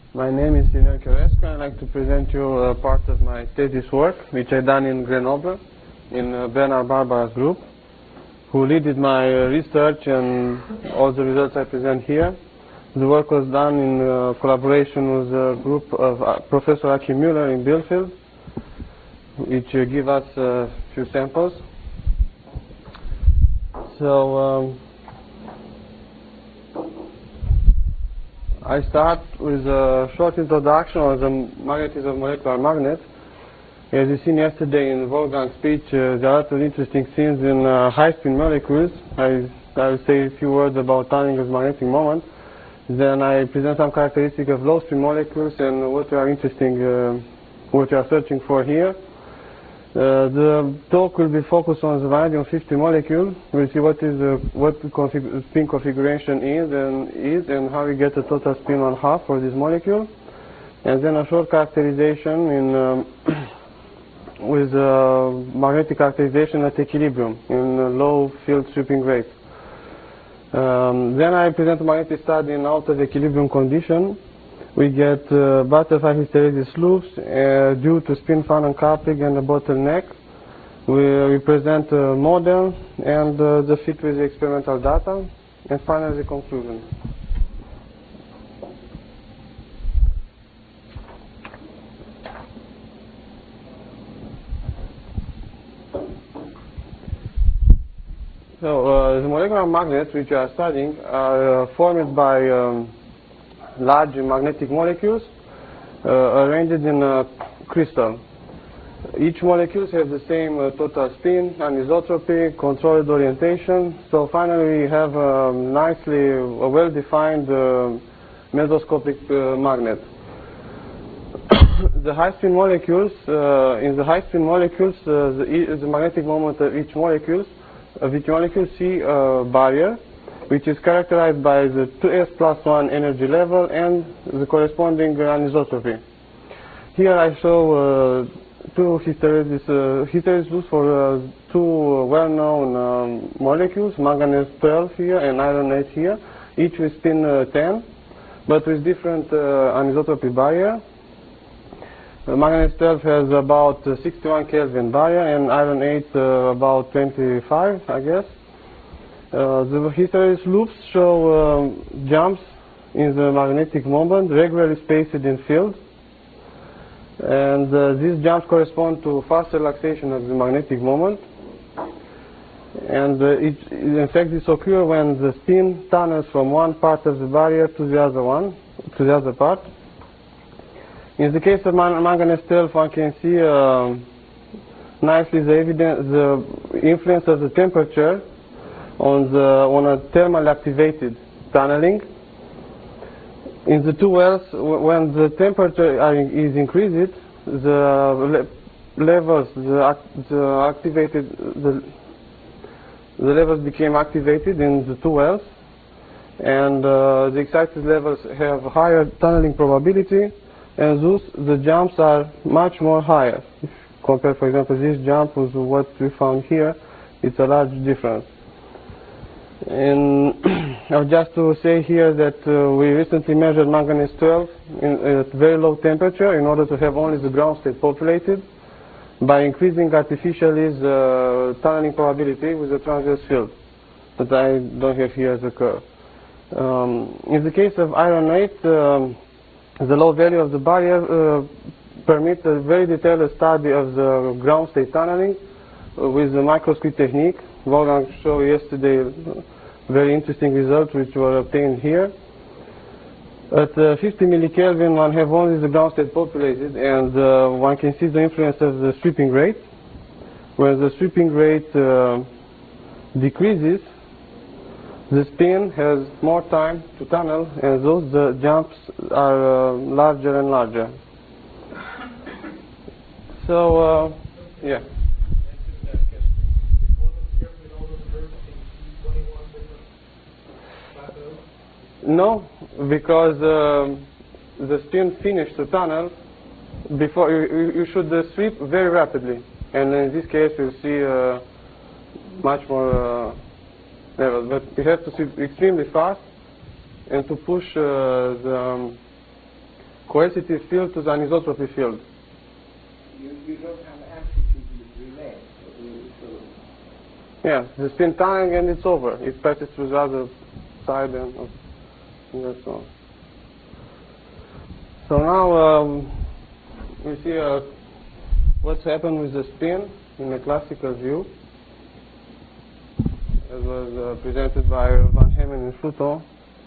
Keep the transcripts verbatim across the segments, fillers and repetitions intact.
My name is Sinel Chiarescu. I'd like to present you uh, part of my thesis work, which I done in Grenoble, in uh, Bernard Barbara's group, who leaded my uh, research and all the results I present here. The work was done in uh, collaboration with a group of uh, Professor Aki Müller in Bielefeld, which uh, give us a few samples. So um, I start with a short introduction on the magnetism of molecular magnets. As you seen yesterday in Wolfgang's speech, uh, there are a lot of interesting things in uh, high-spin molecules. I, I will say a few words about tunneling of magnetic moment. Then I present some characteristics of low-spin molecules and what we are interesting, uh, what we are searching for here. Uh, the talk will be focused on the vanadium fifty molecule. We'll see what is uh, what the config spin configuration is and is and how we get a total spin one half for this molecule, and then a short characterization in um, with uh, magnetic characterization at equilibrium in uh, low field sweeping rate. Um, then I present a magnetic study in out of equilibrium condition. We get uh, butterfly hysteresis loops uh, due to spin fan uncoupling and a bottleneck. We, we present a model and uh, the fit with the experimental data, and finally the conclusion. So uh, the molecular magnets which we are studying are uh, formed by um, large magnetic molecules uh, arranged in a crystal. Each molecule has the same uh, total spin, anisotropy, controlled orientation. So finally we have a nicely a well-defined uh, mesoscopic uh, magnet. The high-spin molecules, uh, in the high-spin molecules, uh, the, the magnetic moment of each molecule, of each molecule see a barrier, which is characterized by the two s plus one energy level and the corresponding anisotropy. Here I show uh, two hysteresis, uh, hysteresis loops for uh, two well-known um, molecules, manganese twelve here and iron eight here, each with spin uh, ten, but with different uh, anisotropy barrier. Uh, manganese twelve has about uh, sixty-one Kelvin barrier and iron eight uh, about twenty-five, I guess. Uh, the hysteresis loops show um, jumps in the magnetic moment, regularly spaced in field, and uh, these jumps correspond to fast relaxation of the magnetic moment. And uh, it, in fact, this occurs when the spin tunnels from one part of the barrier to the other one, to the other part. In the case of man manganese twelve, one can see uh, nicely the evidence, the influence of the temperature on the on a thermally activated tunneling. In the two wells, when the temperature are, is increased, the le levels, the, act the activated, the, the levels became activated in the two wells, and uh, the excited levels have higher tunneling probability, and thus the jumps are much more higher. If compare, for example, this jump with what we found here, it's a large difference. And just to say here that uh, we recently measured manganese twelve in, at very low temperature in order to have only the ground state populated by increasing artificially the tunneling probability with the transverse field, but I don't have here the curve. Um, in the case of iron eight, um, the low value of the barrier uh, permits a very detailed study of the ground state tunneling uh, with the microscreen technique. Wolfgang showed yesterday very interesting results which were obtained here. At uh, fifty millikelvin, one have only the ground state populated, and uh, one can see the influence of the sweeping rate. When the sweeping rate uh, decreases, the spin has more time to tunnel, and those the jumps are uh, larger and larger. So, uh, yeah. No, because uh, the spin finished the tunnel before you, you should uh, sweep very rapidly, and in this case you see uh, much more uh, levels. But you have to sweep extremely fast and to push uh, the um, coercive field to the anisotropy field. You, you don't have amplitude relay. So Yeah, the spin tunneling and it's over. It passes through the other side and, and that's all. So now um, we see uh, what's happened with the spin in the classical view. It was uh, presented by Van Hemmen and Schuto.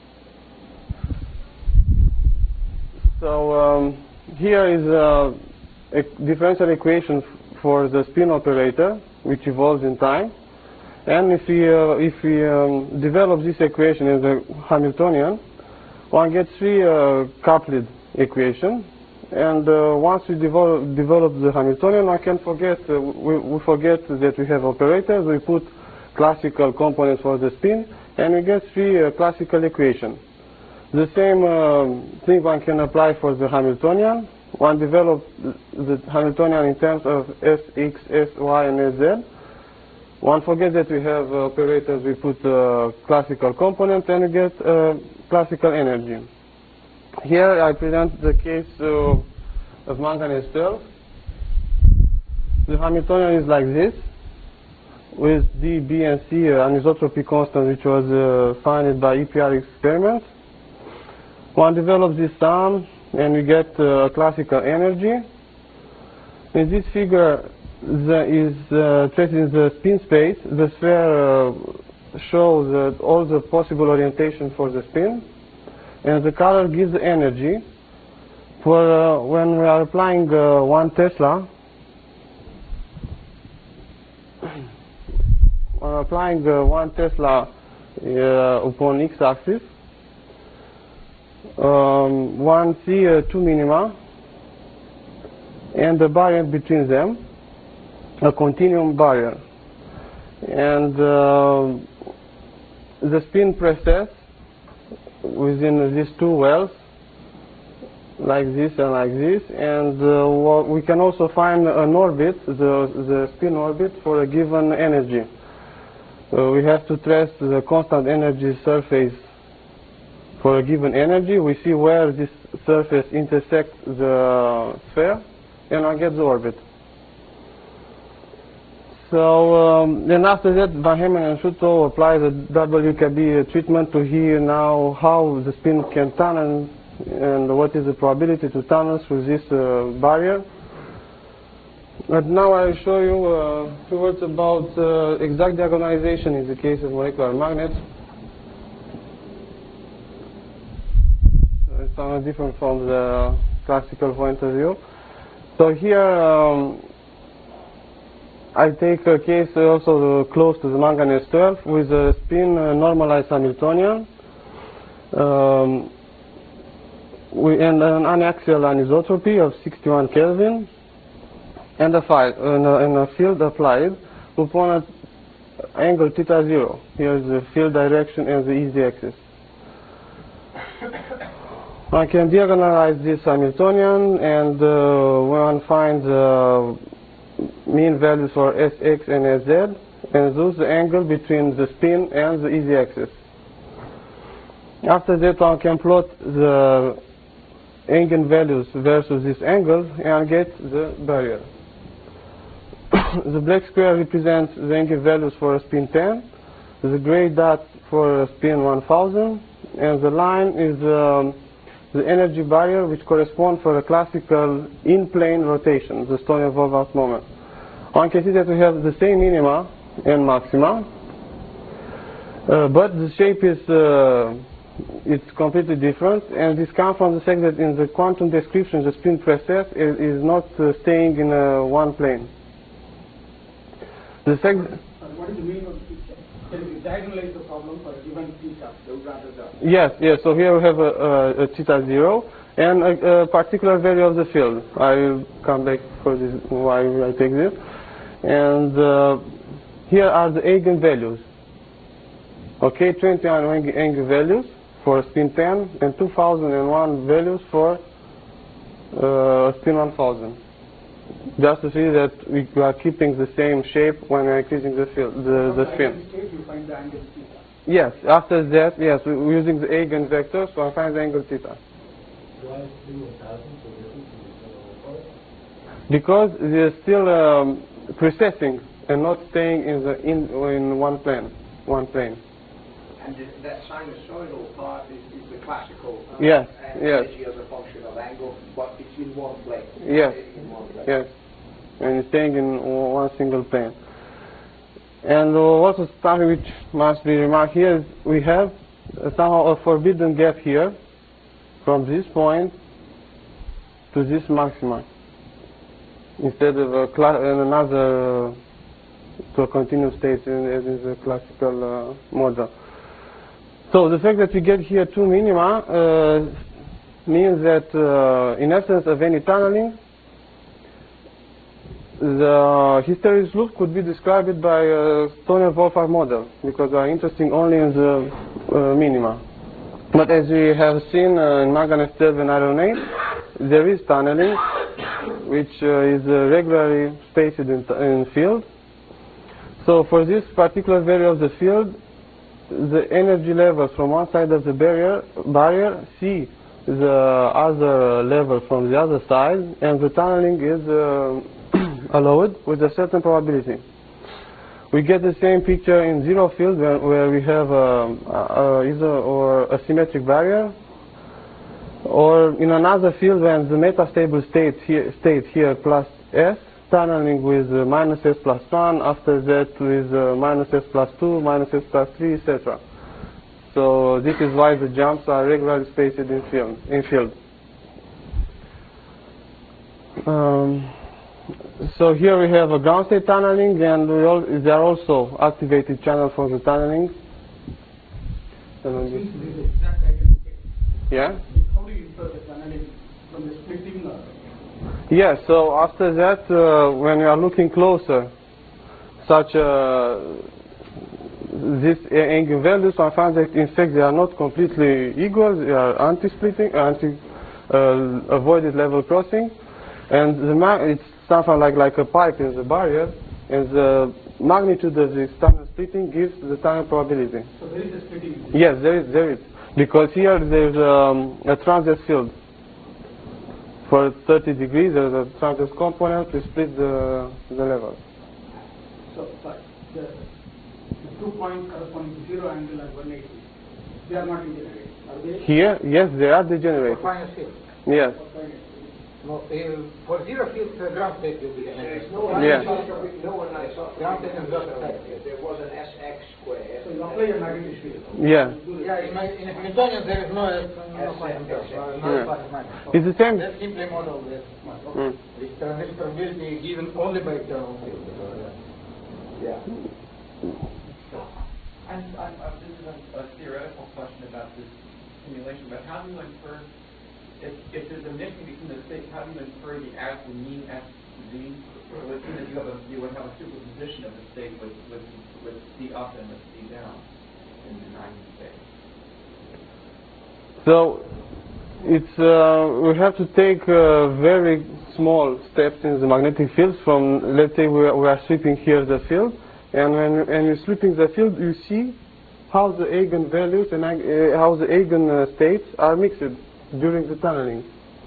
So um, here is uh, a differential equation for the spin operator, which evolves in time. And if we, uh, if we um, develop this equation as a Hamiltonian, one gets three uh, coupled equation. And uh, once we develop, develop the Hamiltonian, one can forget, uh, we, we forget that we have operators. We put classical components for the spin, and we get three uh, classical equations. The same uh, thing one can apply for the Hamiltonian. One develops the Hamiltonian in terms of S, X, S, Y, and S, Z. One forgets that we have uh, operators, we put uh, classical components, and we get uh, classical energy. Here I present the case uh, of manganese twelve. The Hamiltonian is like this, with D, B, and C uh, anisotropy constant, which was uh, found by E P R experiment. One develops this sum, and we get uh, classical energy. In this figure the is uh, traced in the spin space. The sphere uh, shows uh, all the possible orientation for the spin, and the color gives the energy. For uh, when we are applying uh, one Tesla, when applying uh, one Tesla uh, upon x-axis, um, one see uh, two minima and the barrier between them, a continuum barrier, and uh, the spin process within these two wells, like this and like this, and uh, we can also find an orbit, the, the spin orbit for a given energy. Uh, we have to trace the constant energy surface for a given energy. We see where this surface intersects the sphere, and I get the orbit. So um, then after that, Van Hemmen and Schuto apply the W K B treatment to hear now how the spin can tunnel and what is the probability to tunnel through this uh, barrier. But now I will show you uh, a few words about uh, exact diagonalization in the case of molecular magnets. It's somewhat different from the classical point of view. So here um, I take a case also close to the manganese twelve with a spin uh, normalized Hamiltonian um, we, and an anaxial anisotropy of sixty-one Kelvin and a, fi and a, and a field applied upon an angle theta zero. Here is the field direction and the easy axis. I can diagonalize this Hamiltonian, and uh, one finds uh, mean values for S X and S Z, and thus the angle between the spin and the easy axis. After that, one can plot the eigenvalues versus this angle and get the barrier. The black square represents the eigenvalues for a spin ten, the gray dot for a spin one thousand, and the line is um, the energy barrier, which corresponds for a classical in-plane rotation, the Stoney-Volvart moment. One can see that we have the same minima and maxima, uh, but the shape is uh, it's completely different, and this comes from the fact that in the quantum description, the spin process is, is not uh, staying in uh, one plane. The fact what is the meaning of this? Can you diagonalize the problem for a given theta? Yes, yes. So here we have a, a, a theta zero and a, a particular value of the field. I will come back for this why I take this. And uh, here are the eigenvalues. Okay, twenty-one eigenvalues for spin ten and two thousand one values for uh, spin one thousand. Just to see that we are keeping the same shape when we are increasing the field, the, the spin. You find the angle theta. Yes, after that, yes, we're using the eigenvector, so I find the angle theta. Why is three one thousand so different from the seven oh four? Because they're still um, processing and not staying in the in in one plane, one plane. And the, that sinusoidal part is, is the classical uh, Yes, and yes. energy as a function of angle, but it's in one plane. Yes, In one plane. yes, and it's staying in one single plane. And uh, also something which must be remarked here is we have uh, somehow a forbidden gap here from this point to this maxima instead of a cla another uh, to a continuous state in, as in the classical uh, model. So the fact that we get here two minima uh, means that uh, in absence of any tunneling, the hysteresis loop could be described by a Stoner-Wolfram model because we are interested only in the uh, minima. But as we have seen uh, in manganese twelve and iron eight, there is tunneling which uh, is uh, regularly spaced in, in field. So for this particular value of the field, the energy levels from one side of the barrier, barrier see the other level from the other side, and the tunneling is uh, allowed with a certain probability. We get the same picture in zero field where, where we have um, uh, either or a symmetric barrier, or in another field when the metastable state here, state here plus S, tunneling with uh, minus S plus one, after that with uh, minus S plus two, minus S plus three, et cetera. So this is why the jumps are regularly spaced in field. In field. Um, so here we have a ground state tunneling, and we all, there are also activated channels for the tunneling. Yeah? How do you infer the tunneling from the splitting? Uh, Yes, so after that, uh, when you are looking closer, such uh, these eigenvalues, I find that in fact they are not completely equal, they are anti-splitting, anti uh, avoided level crossing, and the ma it's something like, like a pipe in the barrier, and the magnitude of the tunnel splitting gives the tunnel probability. so there is a splitting. Yes, there is, there is, because here there is um, a transverse field. For thirty degrees, there's a transverse component to split the, the levels. So, sorry, the, the two points corresponding to zero angle and one eighty, they are not degenerated, are they? Here, yes, they are degenerated. For finite field. Yes. No, uh, for zero field, uh, ground state will be There is degenerated. no one, Yeah. no one I saw. Ground state and ground state. There was an S X square. So you apply a magnetic field. Yeah. Yeah, in, my, in a Hamiltonian there is no, uh, no quantum term, uh, no Yeah. quantum magnitude. It's the same. That's simply a model that Mm. this transmissibility given only by external field. Yeah. I'm, I'm, I'm, this is a, a theoretical question about this simulation, but how do you infer, if, if there's a mixing between the states, how do you infer the actual mean S Z? It would seem that you, have a, you would have a superposition of the state with, with, with C up and with C down in the nine state. So it's uh, we have to take uh, very small steps in the magnetic field. From, let's say we are, we are sweeping here the field, and when and you're sweeping the field, you see how the eigenvalues and uh, how the eigen uh, states are mixed during the tunneling.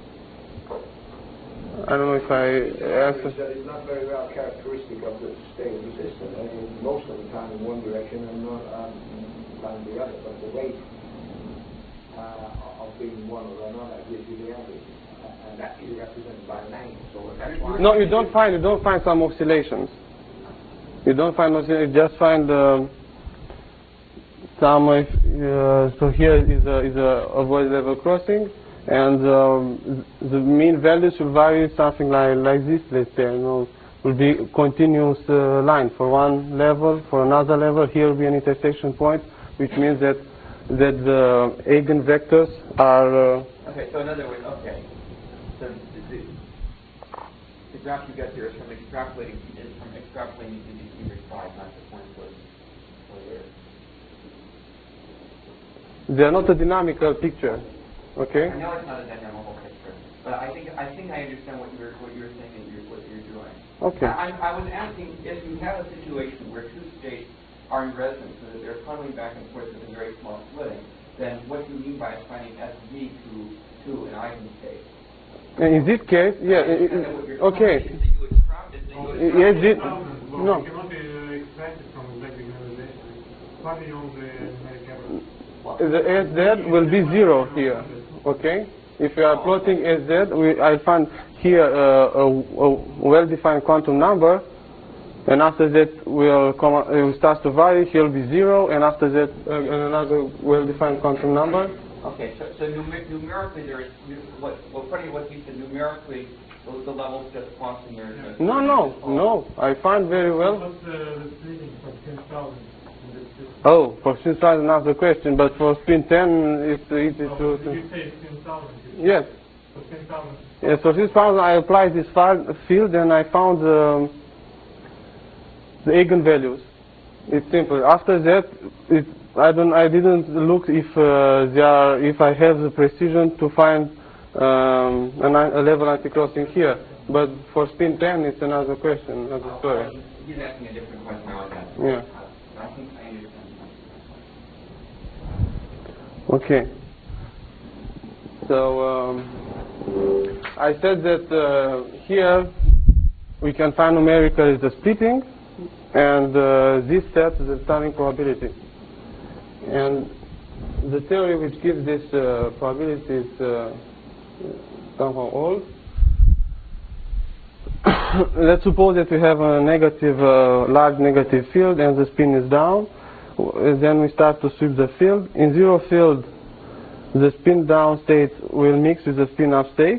I don't know if I answered. That is not very well characteristic of the state of the system. I mean, most of the time in one direction and not um, on the other, but the rate uh, of being one or another gives you the average, uh, and that is represented by an angle. So that's why. No, you don't find you don't find some oscillations. You don't find oscillations. You just find um, some. Uh, so here is a is a avoid level crossing. And um, the mean values will vary something like, like this, let's say, you know, will be continuous uh, line for one level, for another level. Here will be an intersection point, which means that that the eigenvectors are. Uh, Okay, so in other words, okay, so the, the graph you get here is from extrapolating is from extrapolating to the either side, not the point where where they're. they are not a dynamical picture. Okay. I know it's not a dynamical picture, but I think I think I understand what you're what you're saying and you're, what you're doing. Okay. I, I was asking if you have a situation where two states are in resonance, so that they're tunneling back and forth with a very small splitting. then what do you mean by assigning S Z to, to an eigenstate? In this case, yeah, And it- then it- what you're okay. telling me is that you extract it, that you Yes, extract it, it. no. You cannot uh, extract it from exactly generalization. What beyond the numeric average? The S Z will be zero here, okay? If you are plotting S Z, we, I find here uh, a, a well-defined quantum number, and after that will come, uh, will start to vary. Here will be zero, and after that uh, another well-defined quantum number. Okay, so, so numer numerically there is, nu what, what, funny what you said, numerically those the levels just quantum are just... No, no, no. I find very well. What's uh, the splitting for ten thousand in this system? Oh, for spin size another question, but for spin ten it's easy Oh, to. did you say ten thousand? Yes. So ten thousand. Yes, for this thousand I applied this file field and I found um, the eigenvalues. It's simple. After that, it, I don't. I didn't look if uh, they are, if I have the precision to find um, a, a level anti-crossing here. But for spin ten, it's another question, another story. He's asking a different question now again. Yeah. I think I understand. Okay. So um, I said that uh, here we can find numerically the splitting, and uh, this set is the stunning probability. And the theory which gives this uh, probability is uh, somehow old. Let's suppose that we have a negative, uh, large negative field, and the spin is down. W- Then we start to sweep the field. In zero field, the spin down state will mix with the spin up state.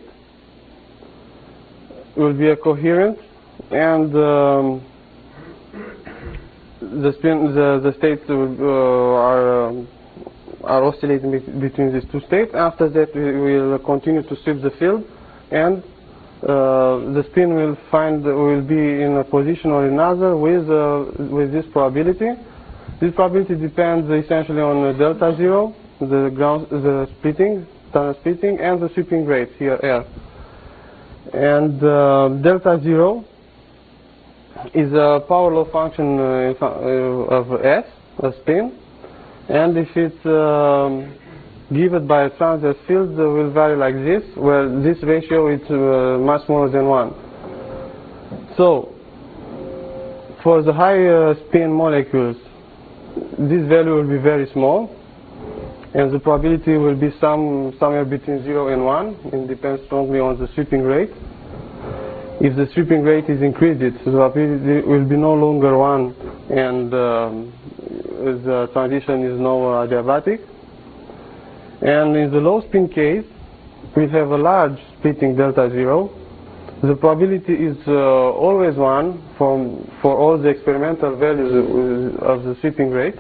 It will be a coherent, and um, the spin, the the states will, uh, are um, are oscillating be between these two states. After that, we will continue to sweep the field, and uh, the spin will find will be in a position or another with uh, with this probability. This probability depends essentially on uh, delta zero, the ground, the splitting, tunnel splitting, and the sweeping rate here R. And uh, delta zero is a power law function uh, uh, of S, a spin, and if it's um, given by a transverse field, uh, will vary like this, where this ratio is uh, much smaller than one. So, for the high uh, spin molecules, this value will be very small, and the probability will be some somewhere between zero and one. It depends strongly on the sweeping rate. If the sweeping rate is increased, the probability will be no longer one, and um, the transition is no uh, adiabatic. And in the low spin case, we have a large splitting delta zero. The probability is uh, always one for, for all the experimental values of the sweeping rate.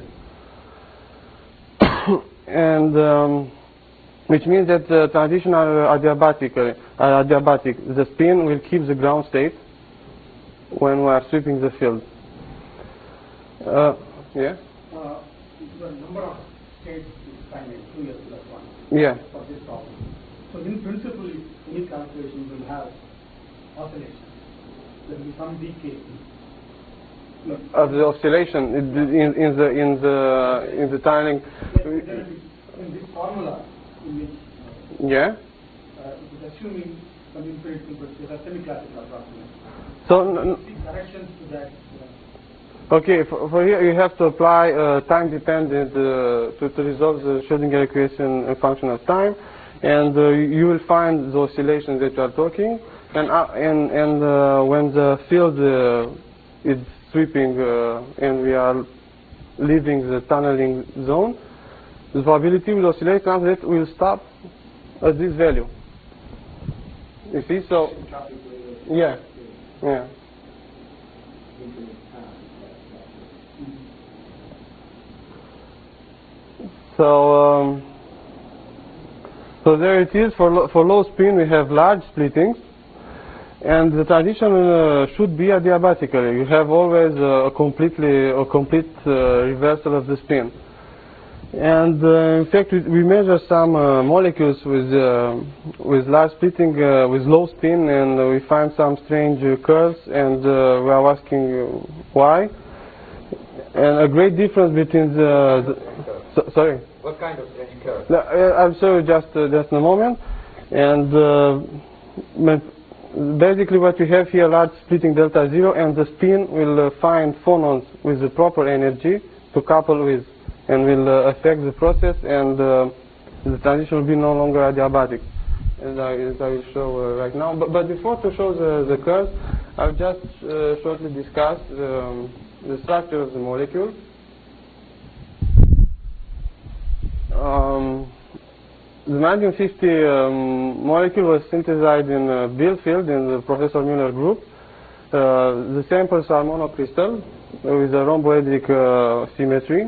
And um, which means that the transition are adiabatic, uh, are adiabatic. The spin will keep the ground state when we are sweeping the field. Uh, yeah? Uh, the number of states is finite, two S plus one. Yeah. For this problem. So in principle, any calculation will have oscillation. There will be some decay. No. Of the oscillation in, in, in the in the in the tunneling. There will be, in this formula, in which Yeah. uh, it is assuming some infinite inputs, it is a semi-classical approximation. So. N n- See corrections to that. Uh, Okay, for, for here you have to apply uh, time-dependent uh, to, to resolve the Schrödinger equation a function of time, and uh, you will find the oscillations that you are talking, and uh, and and uh, when the field uh, is sweeping uh, and we are leaving the tunneling zone, the probability will oscillate, and that will stop at this value. You see, so yeah, yeah. So, um, so there it is. For lo for low spin, we have large splittings, and the transition uh, should be adiabatically. You have always uh, a completely a complete uh, reversal of the spin. And uh, in fact, we, we measure some uh, molecules with uh, with large splitting uh, with low spin, and uh, we find some strange uh, curves, and uh, we are asking uh, why. and a great difference between the, the so, sorry. What kind of strange curve? No, uh, I'll show you just uh, just in a moment. And uh, basically, what we have here, large splitting delta zero, and the spin will uh, find phonons with the proper energy to couple with, and will uh, affect the process, and uh, the transition will be no longer adiabatic, as I, as I will show uh, right now. But, but before to show the, the curves, I'll just uh, shortly discuss um, the structure of the molecule. Um, the nineteen fifty um, molecule was synthesized in uh, Bielefeld in the Professor Müller group. Uh, the samples are monocrystal with a rhomboedric uh, symmetry.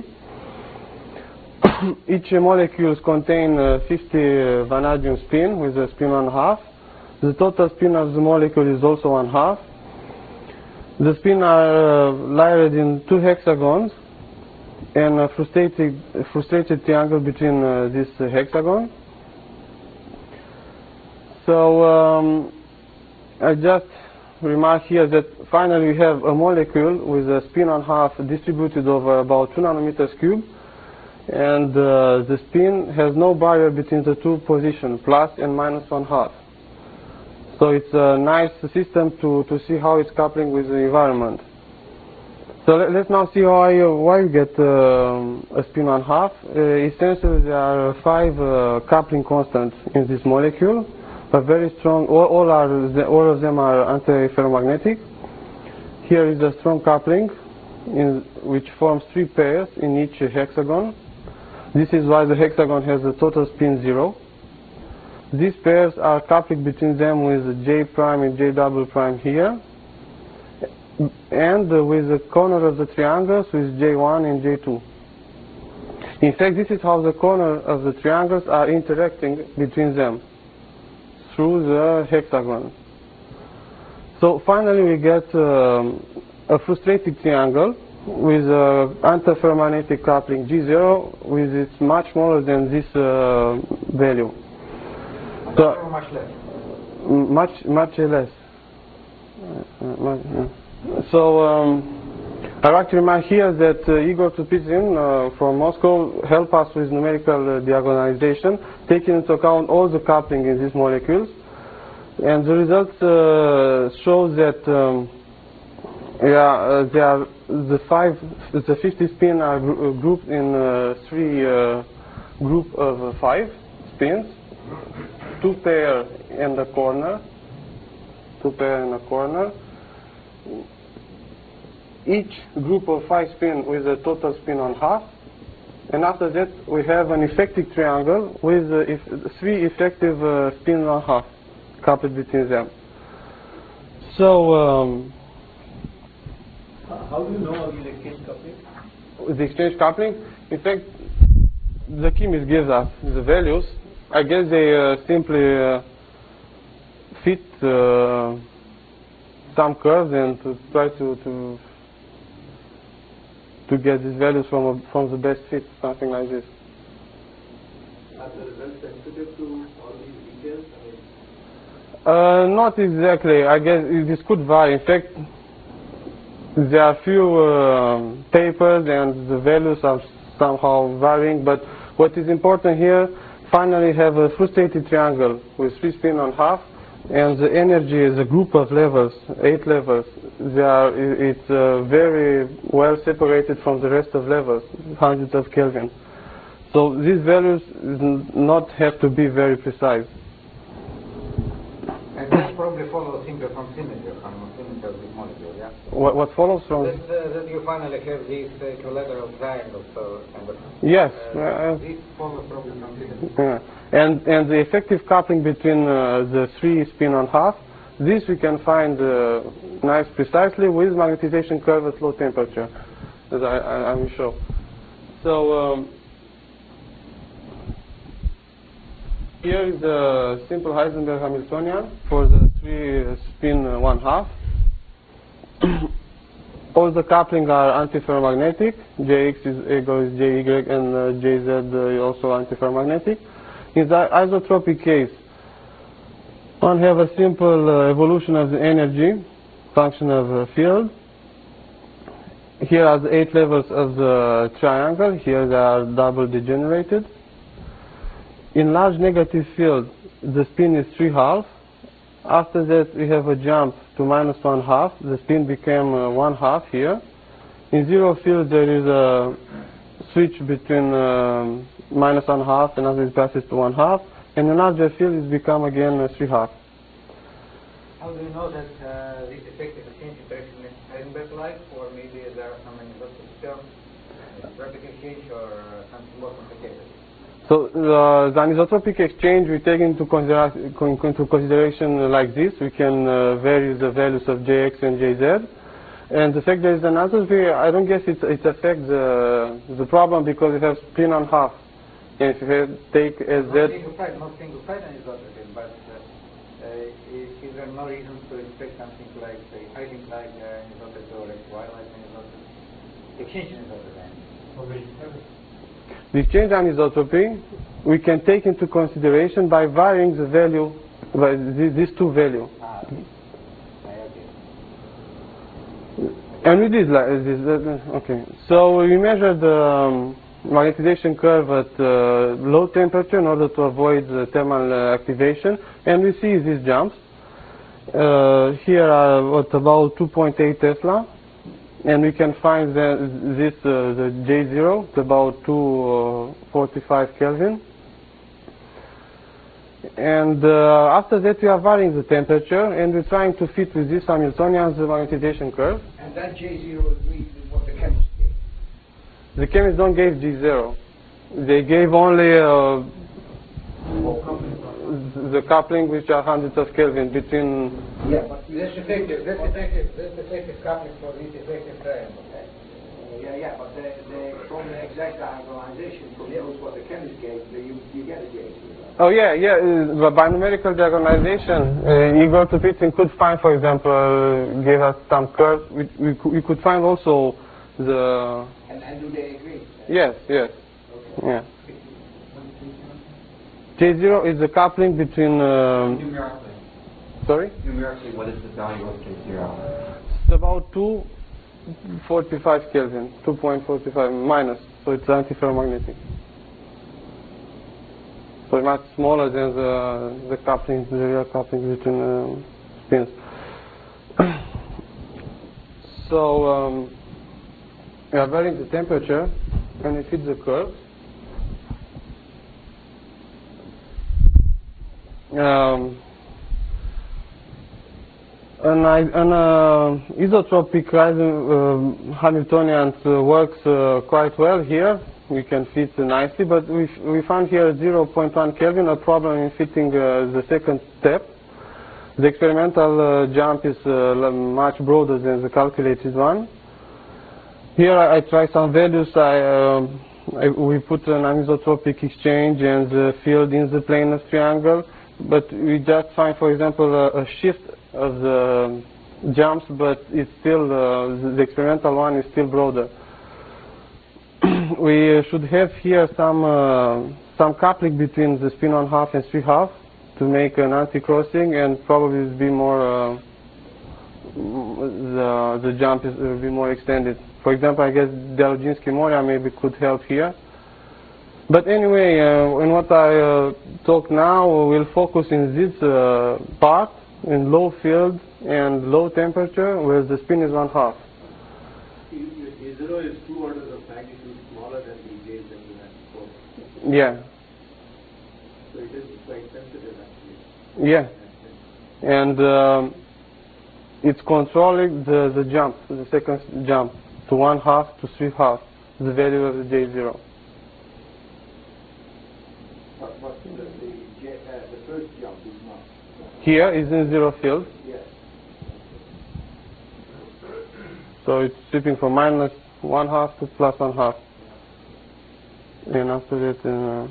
Each uh, molecules contain uh, fifty uh, vanadium spin with a spin one half. The total spin of the molecule is also one half. The spin are uh, layered in two hexagons and a frustrated, frustrated triangle between uh, this uh, hexagon. So um, I just remark here that finally we have a molecule with a spin on half distributed over about two nanometers cube, and uh, the spin has no barrier between the two positions, plus and minus one half. So it's a nice system to, to see how it's coupling with the environment. So let, let's now see why, uh, why you get uh, a spin one half. Uh, essentially, there are five uh, coupling constants in this molecule, but very strong. All, all, are, all of them are antiferromagnetic. Here is a strong coupling, in, which forms three pairs in each hexagon. This is why the hexagon has a total spin zero. These pairs are coupled between them with J prime and J double prime here, and uh, with the corner of the triangles with J one and J two. In fact, this is how the corner of the triangles are interacting between them through the hexagon. So finally we get um, a frustrated triangle with uh, antiferromagnetic coupling G zero, with it's much smaller than this uh, value. So much less. Much, much less. Uh, much, uh. So um, I like to remind here that uh, Igor Tupizin uh, from Moscow helped us with numerical uh, diagonalization, taking into account all the coupling in these molecules, and the results uh, show that um, yeah, uh, they are the five, the fifty spin are gr grouped in uh, three uh, group of uh, five spins. Two pair in the corner, two pair in the corner. Each group of five spin with a total spin on half, and after that we have an effective triangle with uh, if three effective uh, spin on half coupled between them. So um, how do you know the exchange coupling? The exchange coupling, in fact, the chemist gives us the values. I guess they uh, simply uh, fit uh, some curves and to try to, to to get these values from a, from the best fit, something like this. Are the results sensitive to all these details? I Uh, mean, not exactly. I guess this could vary. In fact, there are few uh, papers and the values are somehow varying. But what is important here, finally have a frustrated triangle with three spin on half, and the energy is a group of levels, eight levels. They are, it's uh, very well separated from the rest of levels, hundreds of Kelvin. So these values not have to be very precise. And that probably follows simply from symmetry, from symmetry of this molecule, yeah? What, what follows from? That, uh, that you finally have these uh, equilateral triangles, so kind of. Yes. Uh, Uh, this follows probably from symmetry. yeah. And and the effective coupling between uh, the three spin on half, this we can find uh, nice precisely with magnetization curve at low temperature, as I, I, I will show. So um, here is the simple Heisenberg Hamiltonian for the three uh, spin uh, one half. All the coupling are antiferromagnetic. J X is equals J Y and uh, J Z uh, also antiferromagnetic. In the isotropic case, one have a simple uh, evolution of the energy, function of uh, field. here are the eight levels of the triangle. Here they are double degenerated. In large negative field, the spin is three half. After that, we have a jump to minus one half. The spin became uh, one half here. In zero field, there is a switch between uh, minus one half and after it passes to one half. And in larger field, it's become again uh, three half. How do you know that uh, this effect is a change in direction is Heisenberg-like, or maybe there are some anisotropic terms, rapid exchange, or uh, something more complicated? So uh, the anisotropic exchange we take into, considera into consideration like this. We can uh, vary the values of J X and J Z. And the fact there is an anisotropy, I don't guess it, it affects the, the problem because it has spin on half. And if you take as Not Z... single side, not single side anisotropy, but uh, uh, is, is there no reason to expect something like, say, Heisenberg uh, anisotropy or like Twilight anisotropy? Exchange anisotropy. The exchange anisotropy we can take into consideration by varying the value, by th these two values. Ah, okay. And we did like this. Uh, okay. So we measured the um, magnetization curve at uh, low temperature in order to avoid the thermal uh, activation, and we see these jumps. Uh, here are at about two point eight Tesla. And we can find the, this, uh, the J zero, at about two forty-five Kelvin. And uh, after that we are varying the temperature and we're trying to fit with this Hamiltonian the magnetization curve. And that J zero agrees with what the chemists gave. The chemists don't give G zero. They gave only uh, the coupling which are hundreds of Kelvin between... Yeah, but This effective, this effective, this effective coupling for this effective triangle. Okay? yeah, yeah, but the, the, from the exact diagonalization from those what the chemist gave, you, you get a J zero. Oh yeah, yeah, uh, by numerical diagonalization, uh, Igor Tupitsin could find, for example, uh, gave us some curves. We, we, could, we could find also the... And, and do they agree? Yes, yes, Okay. yeah. J zero is the coupling between... Um, Numerically. sorry? Numerically, what is the value of J zero? It's about two forty-five Kelvin, two point four five minus, so it's antiferromagnetic. So it's much smaller than the, the coupling, the real coupling between uh, spins. So um, we are varying the temperature and we fit the curve. Um, an an uh, isotropic uh, Hamiltonian uh, works uh, quite well here. We can fit uh, nicely, but we we found here zero point one Kelvin a problem in fitting uh, the second step. The experimental uh, jump is uh, much broader than the calculated one. Here I, I try some values. I, uh, I we put an anisotropic exchange and the field in the plane of triangle. But we just find, for example, a, a shift of the jumps, but it's still, uh, the, the experimental one is still broader. We should have here some, uh, some coupling between the spin on half and three half to make an anti-crossing and probably be more, uh, the, the jump is, will be more extended. For example, I guess Diogenes-Moria maybe could help here. But anyway, uh, in what I uh, talk now, we'll focus in this uh, part, in low field and low temperature, where the spin is one half. J zero is two orders of magnitude smaller than the J that you had before. Yeah. So it is quite sensitive actually. Yeah. And um, it's controlling the, the jump, the second jump, to one half to three half, the value of the J zero. But, but the, the, J, uh, the first jump is not. Here is in zero field. Yes. So it's sweeping from minus one half to plus one half. And after that, uh,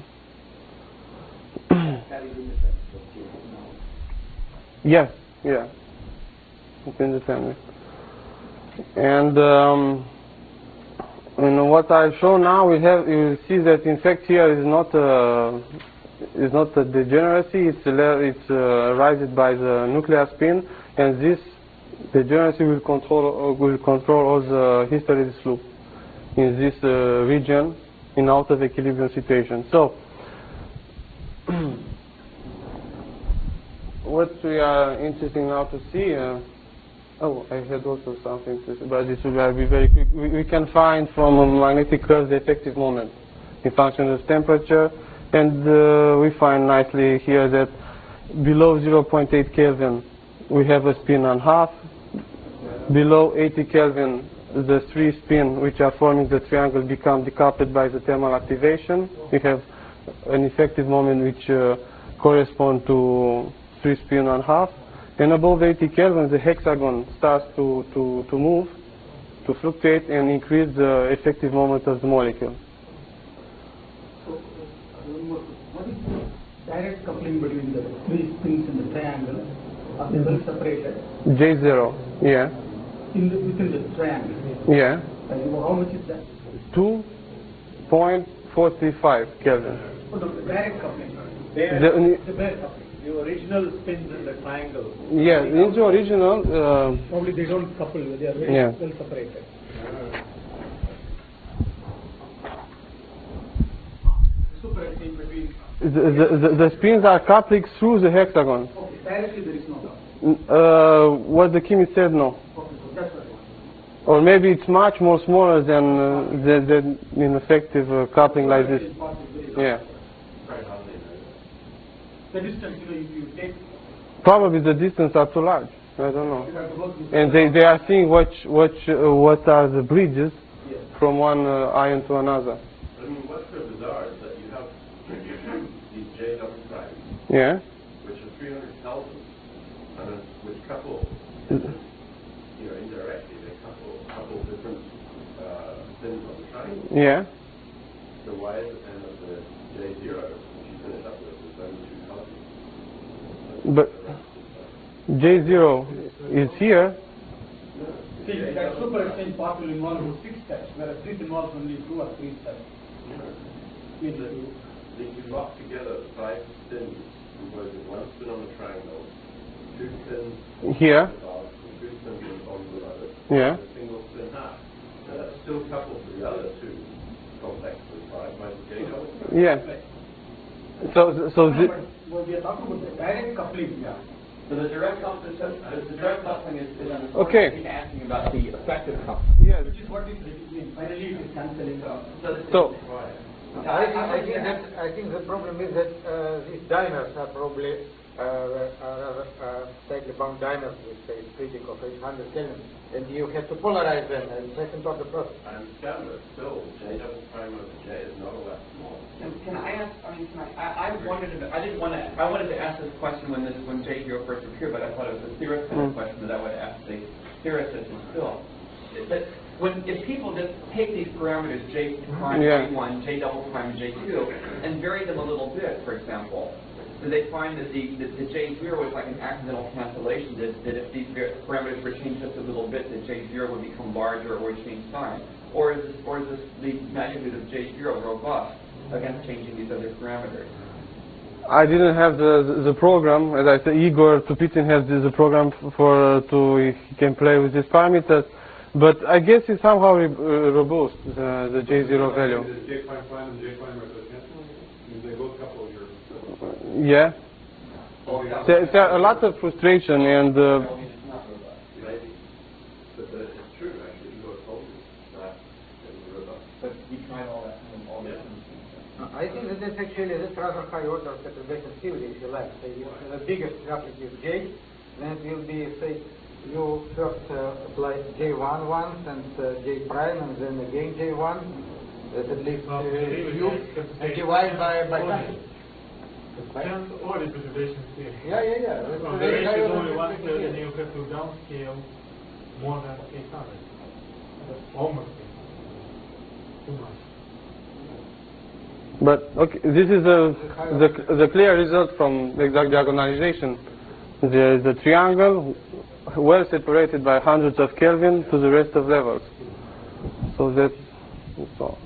That is in the sense of J now. yes, yeah, it's independent. And um, in what I show now, we have you will see that in fact here is not a is not a degeneracy. It's a, it's uh, raised by the nuclear spin, and this The degeneracy will control, uh, will control all the hysteresis loop in this uh, region in out of equilibrium situation. So, what we are interested now to see, uh, oh, I had also something to say, but this will be very quick. We, we can find from a magnetic curve the effective moment in function of temperature, and uh, we find nicely here that below zero point eight Kelvin we have a spin and half. Below eighty Kelvin, the three spin which are forming the triangle become decoupled by the thermal activation. We have an effective moment which uh, corresponds to three spin and half. And above eighty Kelvin, the hexagon starts to, to, to move, to fluctuate and increase the effective moment of the molecule. So, uh, what is the direct coupling between the three spins in the triangle? Are they well separated? J zero, yeah. In the, within the triangle? Yeah. And how much is that? two point four five Kelvin. Oh, the direct coupling. They The, The bare coupling. the original spins in the triangle. yeah, in the original, uh, Probably they don't couple, they are very Yeah. well separated. Super exchange between. the, the, the, the spins are coupling through the hexagon. Okay, directly there is no couple. Uh, what the chemist said, no. Okay, so that's what I want. Or maybe it's much more smaller than, uh, than, than in effective uh, coupling like this. Yeah. The distance, you know, if you take, Probably the distance are too large. I don't know. you have to work with. And they, they are seeing what, what, uh, what are the bridges Yes. from one uh, ion to another. I mean, what's so bizarre is that you have these J double primes, Yeah. which are three hundred Kelvin, and then which couple, you know, indirectly, they couple couple different uh, spins on the triangle. Yeah. So why is it then that the J zero, which you finish up with, is only two Kelvin? But J zero is here. See, that super exchange part will involve six steps, whereas this involves only two or three steps. So you, you lock together five spins composing one spin on the triangle, two spins Here. on the top, and two spins on the other, Yeah. and a single spin half. Now that's still coupled to the other two complexes by by the J double prime. Yeah. So, so No, the, but what we are talking about the direct coupling. Yeah. So the direct coupling, so the direct coupling is, is an Okay. important thing asking about the effective coupling. yeah. Which is what it means. Finally, it is cancelling out. So, this is- So, I, I, think that, I think the problem is that uh, these dimers are probably uh, are rather uh, tightly bound dimers with a critic of eight hundred Kelvin, and you have to polarize them and second order process. I understand, but still, J double prime over J is not all that small. Can, can I ask? I mean, can I? I, I wanted to. I didn't want to. I wanted to ask this question when this when J zero first appeared, but I thought it was a theorist kind of Mm. question that I would ask the theorist and Phil. That when if people just take these parameters J prime, Yeah. J one, J double prime, J two, and vary them a little bit, for example, do they find that the that the J zero is like an accidental cancellation? That, that if these var- parameters were changed just a little bit, that J zero would become larger or change sign, or is this or is this the magnitude of J zero robust against changing these other parameters? I didn't have the the program. As I said, Igor Tupitin has the, the program for uh, to he can play with these parameters. But I guess it's somehow re, uh, robust, the, the J zero value. The J prime prime and J prime are the canceling. They both couple here. Yeah. There, there are a lot of frustration and uh, Maybe. But, but it's true, actually, you got told me that it was robust. But you tried all that and all this. I think that that's actually that's rather high order perturbation theory, if you like. So you, the biggest traffic is J, then it will be, say, you first uh, apply J one once and uh, J prime and then again J one, that at least uh, you, and divide by by time. Chance or the perturbation theory. Yeah, yeah, yeah. That's Well, a the very high ratio is order only one perturbation third, theory. and you have to downscale more than eight hundred. That's almost it. Too much. but okay, this is the the the clear result from exact diagonalization. The the triangle well separated by hundreds of Kelvin to the rest of levels. So that's so.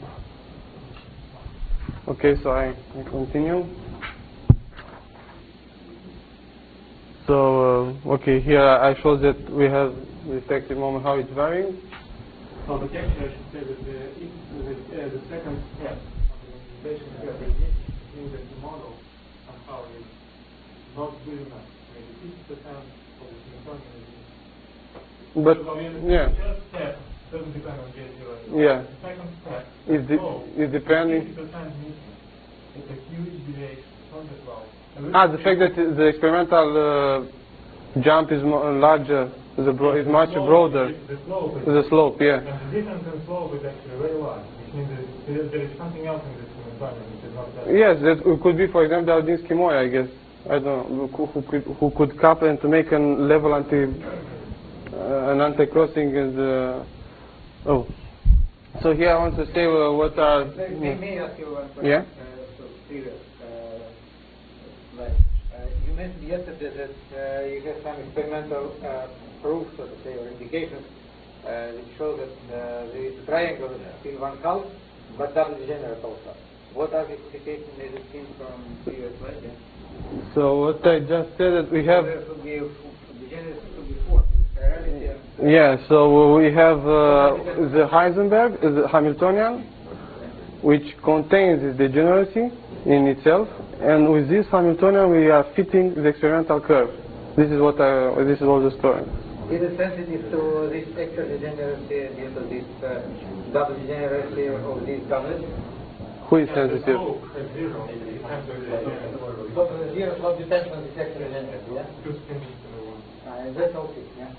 Okay, so I, I continue. So, uh, okay, here I show that we have the effective moment, how it's varying. So the actually I should say that the, the, uh, the second step of the implementation step is that the model somehow is not good enough. Maybe fifty percent of the Hamiltonian is. But, so, I mean, yeah. The first step doesn't depend on J zero. Yeah. The second step is, de oh, is depending. fifty percent means it's a huge deviation from the cloud. Ah, the fact that the experimental uh, jump is more larger, the bro is much slope, broader. The slope, is the slope, yeah. And the difference in slope is actually very large, which means that there, there is something else in this environment which is not that. Yes, that could be, for example, the Ardinsky-Moya, I guess. I don't know, who, who could who could couple and to make a level anti uh, an anti-crossing and uh, oh. So here I want to say uh, what are. May, may, may I ask you one question? Yeah. Uh, so serious. Like, uh, you mentioned yesterday that uh, you have some experimental uh, proof, so to say, or indications uh, which show that uh, the triangle is in one half, but double degenerate also. What are the implications as it seems from previous lecture? So what I just said that we have. There should be degenerate should be four. Yeah. So we have uh, the Heisenberg, the Hamiltonian, which contains this degeneracy in itself. And with this Hamiltonian, we are fitting the experimental curve. This is what I, this is all the story. Is it sensitive to this extra degeneracy due to this uh, double degeneracy of these doublets? Who is sensitive? Oh, at zero. So the zero slope depends on this extra degeneracy, yeah? Two spins to the one. Uh, and that's okay, yeah?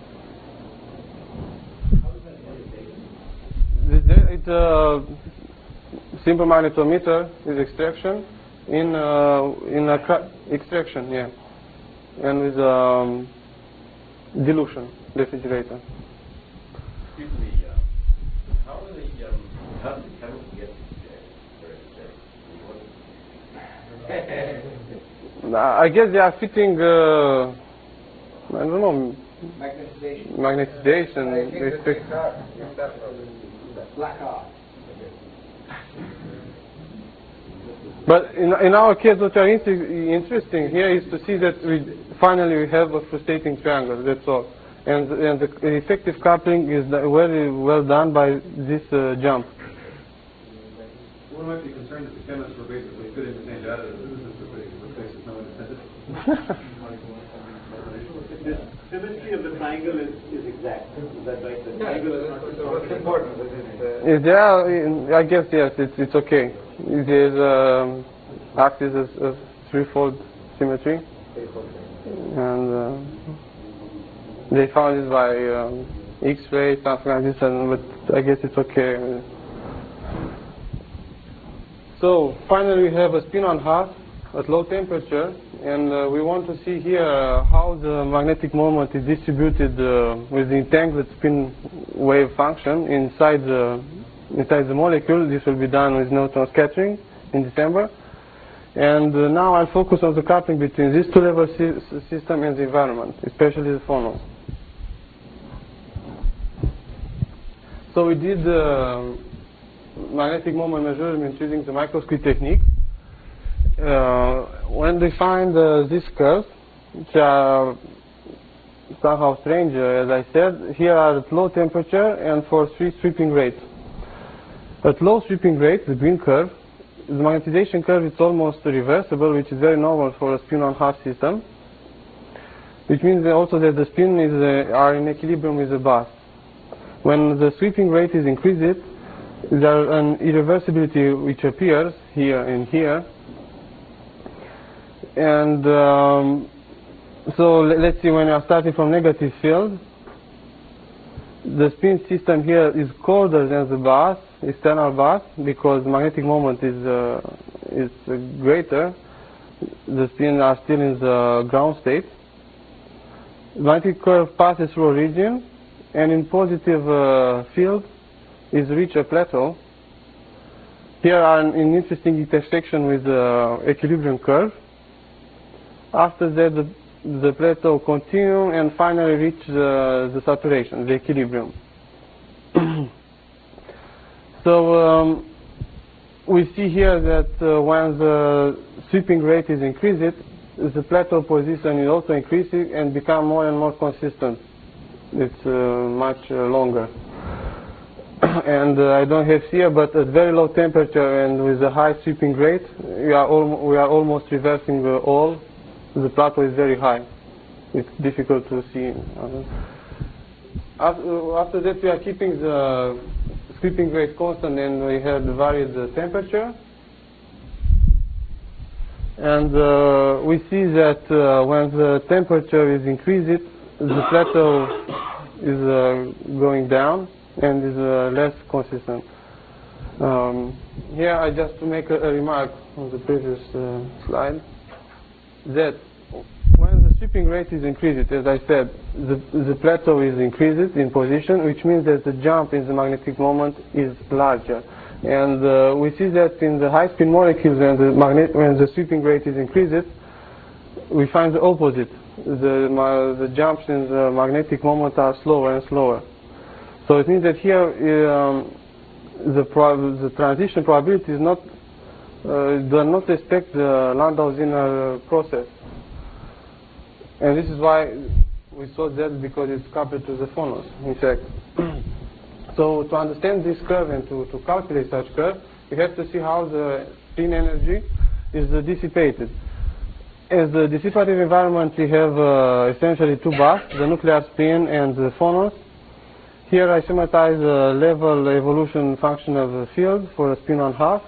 It's a simple magnetometer is extraction. In uh, in a extraction, yeah, and with um, dilution refrigerator. Excuse me, uh, how are the um, how does the chemical get there? I guess they are fitting. Uh, I don't know. Magnetization. Magnetization. I think They that expect- these are, these are uh, black art. But in, in our case, what are inter interesting here is to see that we finally we have a frustrating triangle. That's all, and and the effective coupling is very well done by this uh, jump. One might be concerned that the chemists were basically fitting the same data that the physicists were fitting in places no one intended. The symmetry of the triangle is, is exact. Is that right? The Yeah, triangle is not so what's important is it, uh, Is there? I guess yes. It's it's okay. It is um, axis of, of threefold symmetry, and uh, they found it by um, X-ray, something like this, and, but I guess it's okay. So finally, we have a spin-on half at low temperature, and uh, we want to see here uh, how the magnetic moment is distributed uh, with the entangled spin wave function inside the inside the molecule. This will be done with neutron scattering in December. And uh, now I'll focus on the coupling between this two-level sy system and the environment, especially the phonon. So we did uh, magnetic moment measurement using the microscreen technique. Uh, when they find uh, these curves, which are somehow strange, uh, as I said, here are at low temperature and for three sweeping rates. At low sweeping rate, the green curve, the magnetization curve is almost reversible, which is very normal for a spin-on half system, which means that also that the spin is uh, are in equilibrium with the bath. When the sweeping rate is increased, there is an irreversibility which appears here and here. And um, so let's see, when you are starting from negative field, the spin system here is colder than the bath, external bath, because magnetic moment is uh, is uh, greater. The spin are still in the ground state. Magnetic curve passes through a region, and in positive uh, field is reach a plateau. Here are an, an interesting intersection with the equilibrium curve. After that, the the plateau continue and finally reach the, the saturation, the equilibrium. So um, we see here that uh, when the sweeping rate is increased, the plateau position is also increasing and become more and more consistent. It's uh, much uh, longer. And uh, I don't have here, but at very low temperature and with a high sweeping rate, we are, al we are almost reversing uh, all. The plateau is very high. It's difficult to see. After, after that, we are keeping the sweeping rate constant, and we have varied the temperature. And uh, we see that uh, when the temperature is increased, the plateau is uh, going down and is uh, less consistent. Um, here I just to make a, a remark on the previous uh, slide, that when the sweeping rate is increased, as I said, the, the plateau is increased in position, which means that the jump in the magnetic moment is larger. And uh, we see that in the high-spin molecules, when the, magnet when the sweeping rate is increased, we find the opposite. The, uh, the jumps in the magnetic moment are slower and slower. So it means that here um, the, prob the transition probability is not, uh, does not respect the Landau-Zinner process. And this is why we saw that, because it's coupled to the phonos, in fact. So to understand this curve and to, to calculate such curve, we have to see how the spin energy is uh, dissipated. As the dissipative environment, we have uh, essentially two baths, the nuclear spin and the phonos. Here I schematize the level evolution function of the field for a spin on half.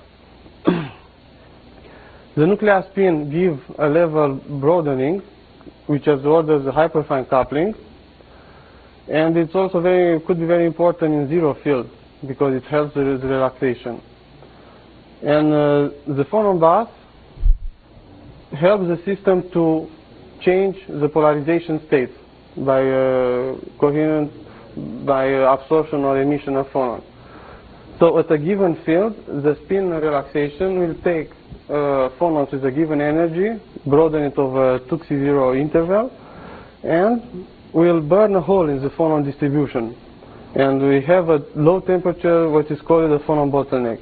The nuclear spin gives a level broadening, which is the order of the hyperfine coupling. And it's also very, could be very important in zero field, because it helps the, the relaxation. And uh, the phonon bath helps the system to change the polarization states by uh, coherent, by uh, absorption or emission of phonon. So at a given field, the spin relaxation will take uh, phonons with a given energy, broaden it over a Tuxi zero interval, and will burn a hole in the phonon distribution. And we have a low temperature, what is called the phonon bottleneck.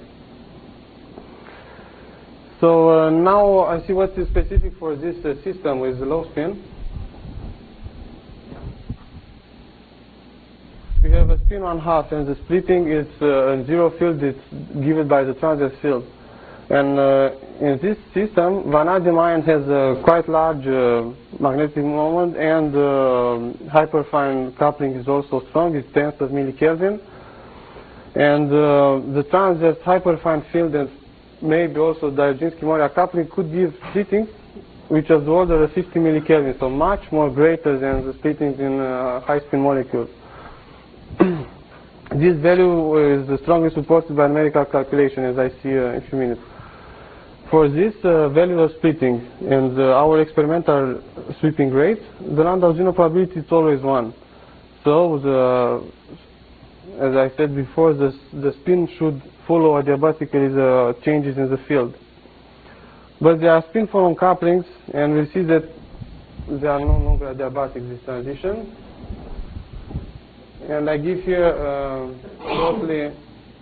So uh, now I see what is specific for this uh, system with the low spin. We have a spin on half, and the splitting is uh, in zero field, it's given by the transverse field. And uh, in this system, vanadium ion has a quite large uh, magnetic moment, and uh, hyperfine coupling is also strong, it's tens of millikelvin. And uh, the transverse hyperfine field and maybe also Diogenes-Moria coupling could give splitting which is the order of fifty millikelvin, so much more greater than the splitting in uh, high-spin molecules. This value is strongly supported by numerical calculation, as I see uh, in a few minutes. For this uh, value of splitting and uh, our experimental sweeping rate, the Landau-Zinner probability is always one. So, the, as I said before, the, the spin should follow adiabatically the changes in the field. But there are spin phonon couplings, and we see that they are no longer adiabatic, this transition. And I give here uh, shortly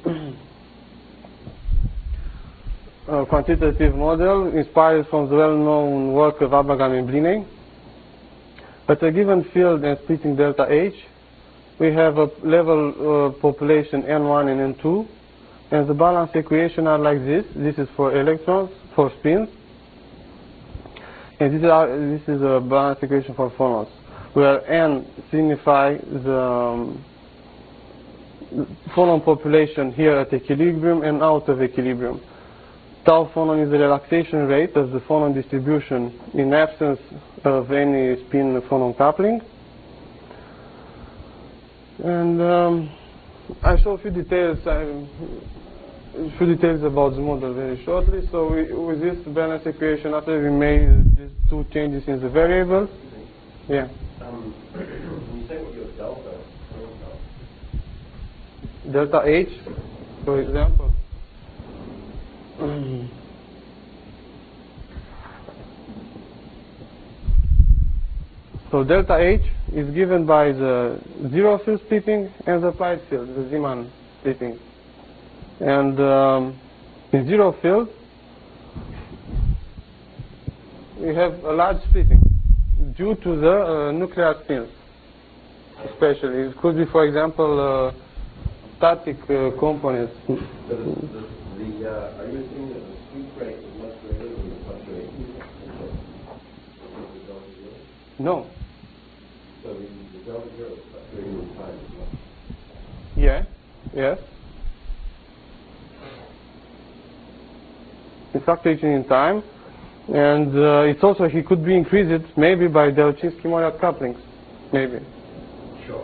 a quantitative model inspired from the well-known work of Abraham and Bliney. At a given field and splitting delta H, we have a level uh, population N one and N two, and the balance equation are like this. This is for electrons, for spins, and this is, our, this is a balance equation for phonons, where N signify the um, phonon population here at equilibrium and out of equilibrium. Tau phonon is the relaxation rate of the phonon distribution in absence of any spin phonon coupling. And um, I show a few details, I, a few details about the model very shortly. So we, with this balance equation, after we made these two changes in the variables, yeah. Um, when you say what your delta, delta H, for example. So delta H is given by the zero field splitting and the applied field, the Zeeman splitting. And um, in zero field, we have a large splitting due to the uh, nuclear spins, especially. It could be, for example, uh, static uh, components. So the, the, the uh, are you assuming that the sweep rate is much greater than the fluctuation? No. So the, the delta zero is fluctuating with time as well. Yeah. Yes. It's fluctuating in time, and uh, it's also he could be increased maybe by Delachinsky-Moriat couplings, maybe. Sure.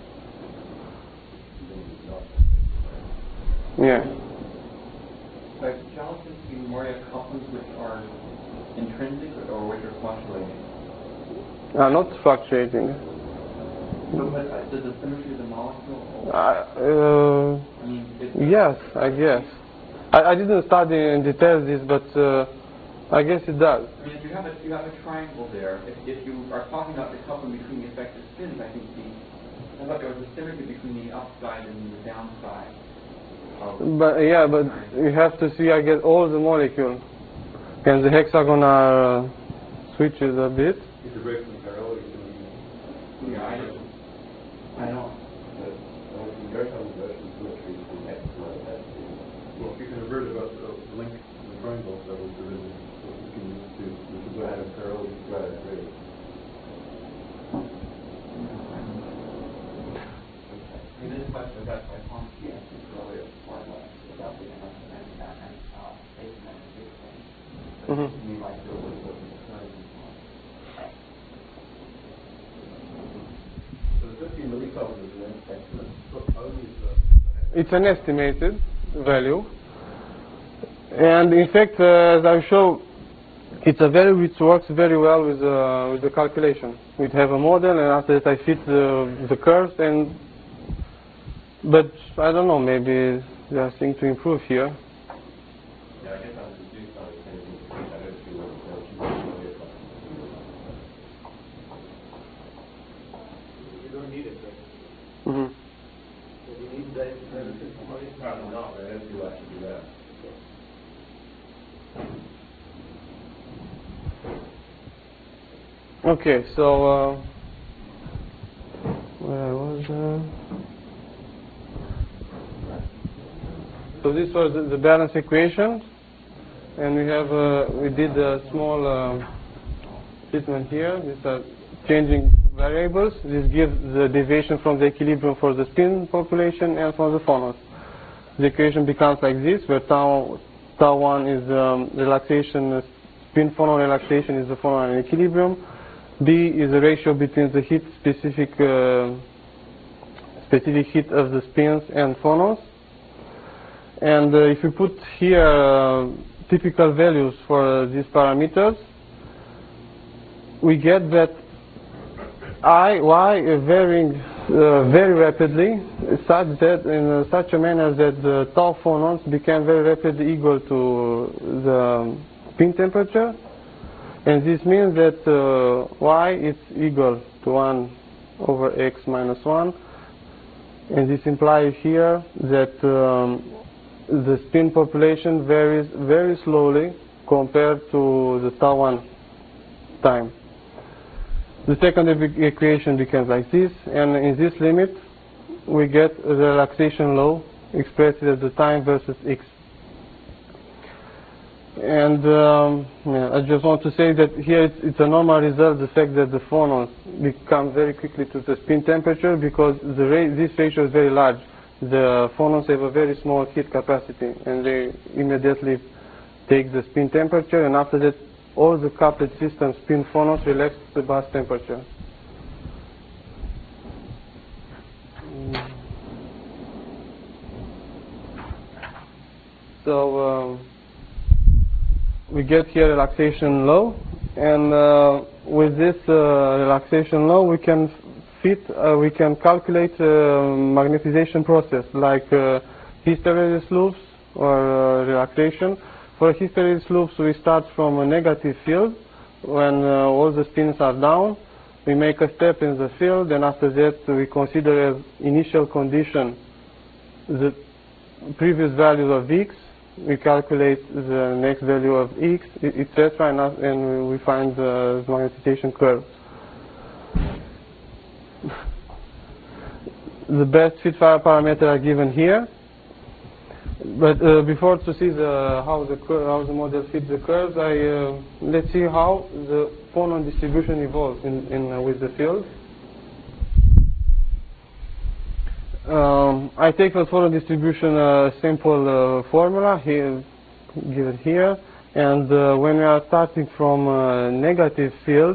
Yeah. Like Delachinsky-Moriat couplings which are intrinsic or which are fluctuating? Uh, not fluctuating. So, but uh, does the symmetry of the molecule? Uh, uh, I mean, it's yes, I guess. I, I didn't study in detail this, but uh, I guess it does. I mean, if you have a you have a triangle there. If, if you are talking about the coupling between the effective spins, I think the I thought there was a symmetry between the upside and the downside. But yeah, but you have to see, I guess, all the molecules, and the hexagonal uh, switches a bit. If you break them parallel, Yeah, I don't. I don't. Well, if you invert on inversion symmetry from X minus S, well, if you can invert about the link in the triangle, that was the reason what you can use to, which is go what ahead and parallel, you go ahead and grade. I mean, this question got by Pomsky answered earlier more or less about the M S N and uh, space and everything. Mm-hmm. You might do it with the current. So the fifteen millicouplers is an estimate. Look, only the It's an estimated value, and in fact, uh, as I show, it's a value which works very well with uh, with the calculation. We have a model, and after that I fit the the curves, and but I don't know, maybe there's things to improve here. Yeah, I guess I was reduced on the same thing. I don't see what the You don't need it, right? Mm-hmm. So you need that relative memory. Probably not, but I don't see why I should do that. Okay, so uh, where was uh, so this was the, the balance equation, and we have uh, we did a small uh, treatment here. These are changing variables. This gives the deviation from the equilibrium for the spin population and for the phonos. The equation becomes like this, where tau tau one is um, relaxation, uh, spin phonon relaxation is the phonon in equilibrium. B is the ratio between the heat specific uh, specific heat of the spins and phonos. And uh, if you put here uh, typical values for uh, these parameters, we get that I, Y uh, varying uh, very rapidly, such that in uh, such a manner that the tau phonons became very rapidly equal to the spin temperature. And this means that uh, Y is equal to one over X minus one. And this implies here that um, the spin population varies very slowly compared to the tau one time. The second equation becomes like this, and in this limit we get the relaxation law expressed as the time versus X. And um, yeah, I just want to say that here it's, it's a normal result, the fact that the phonons become very quickly to the spin temperature, because the ra this ratio is very large. The phonons have a very small heat capacity, and they immediately take the spin temperature, and after that all the couplet system spin phonos relax to the bus temperature. Mm. So um, we get here relaxation law, and uh, with this uh, relaxation law we can fit, uh, we can calculate uh, magnetization process like uh, hysteresis loops or uh, relaxation. For hysteresis loops we start from a negative field when uh, all the spins are down. We make a step in the field, and after that we consider as initial condition the previous values of X, we calculate the next value of x, et cetera, and, and we find the magnetization curve. The best fit-fire parameters are given here. But uh, before to see the, how the how the model fits the curves, I uh, let's see how the phonon distribution evolves in, in uh, with the field. Um, I take the phonon distribution uh, simple uh, formula here, given here, and uh, when we are starting from uh, negative fields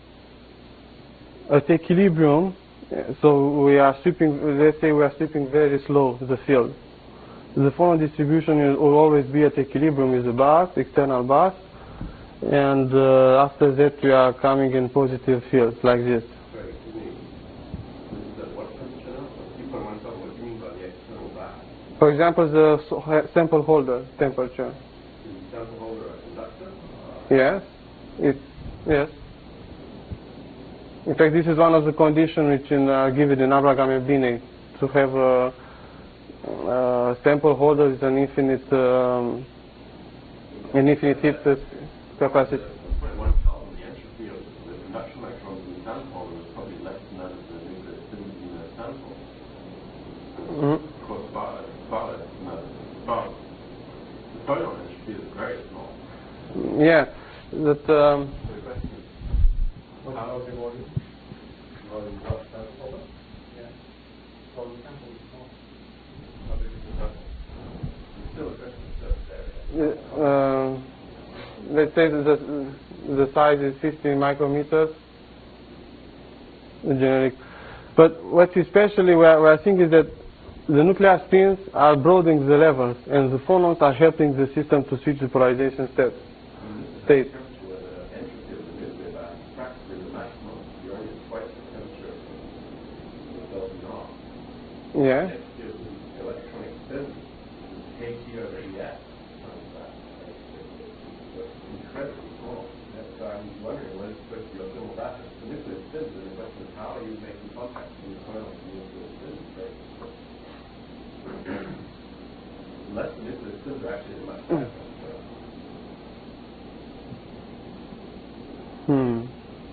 at equilibrium, so we are sweeping. Let's say we are sweeping very slow the field. The phonon distribution will always be at equilibrium with the bus, external bus, and uh, after that we are coming in positive fields like this. Sorry, excuse me. This is at what temperature now? You put one something, what do you mean by the external bus? For example, the so sample holder temperature. Is the sample holder a conductor? Yes, it, yes. In fact, this is one of the conditions which in, are given in Abraham-Ebene, to have a uh, sample holder is an infinite, um, an infinite heat uh, capacity. One column, the entropy of the conduction electrons in the sample holder is probably less than that of the nuclear spins in the sample. Mm-hmm. Of course, far, far less than that. Far, the photon entropy is very small. Yeah, that. Um, So the question is, How is the volume? Volume of the sample? Yeah. So the sample is small. how big is the sample? It's still a question of surface area. uh, let's say that the, the size is fifty micrometers, the generic. But what especially we are, we are seeing is that the nuclear spins are broadening the levels, and the phonons are helping the system to switch the polarization step, state. Where the entropy of the nuclear gas is practically the maximum. You're only at twice the temperature of the delta naught. Yeah. Next year, the electronic spin is kT over EX. Times that. So it's incredibly small. That's why I'm wondering when it's supposed to be a little better. The nuclear spins, and the question is how are you making contact between the photon and the nuclear spins? Right? Unless the nuclear spins are actually much better. Hmm.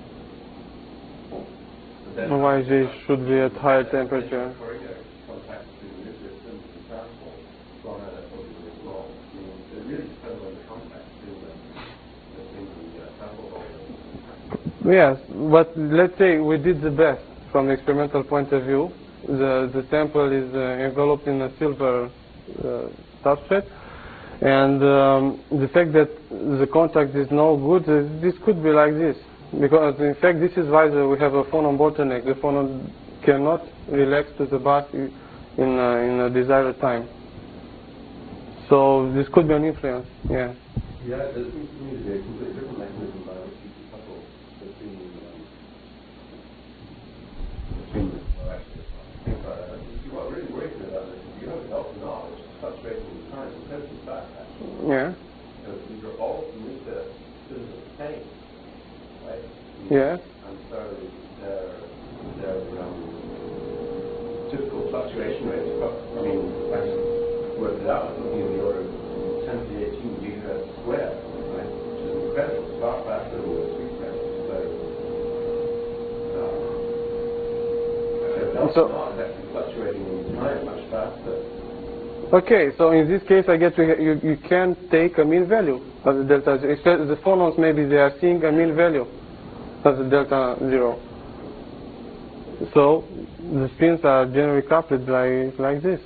Otherwise, they should be at higher temperature. Contact between the nuclear spins and the sample, well, no, that's probably really small. I mean, it really depends on the contact between the, between the uh, sample holder. Yes, but let's say we did the best from the experimental point of view. The, the sample is uh, enveloped in a silver uh, substrate, and um, the fact that the contact is no good, uh, this could be like this. Because in fact this is why the, we have a phonon bottleneck. The phonon cannot relax to the bus in, uh, in a desired time. So this could be an influence, yeah. Yeah, it seems to me to be a completely different mechanism by which you can couple between, um, between the, well, actually, I think, uh, you see what really worries me about this is you have a delta naught, which is fluctuating in time, it senses back, actually. Yeah. So these are all the nuclear spins of the same, right? Yeah. And so their, their um, typical fluctuation rates, I mean, actually worked it out, I was looking in the order of ten to the eighteen gigahertz square, right? Which is incredible, it's far faster than the sweet rate. So, uh, So- delta naught is actually fluctuating in time much faster. Okay, so in this case, I guess we ha you, you can take a mean value of the delta zero. Except the phonons, maybe they are seeing a mean value of the delta zero. So the spins are generally coupled like, like this.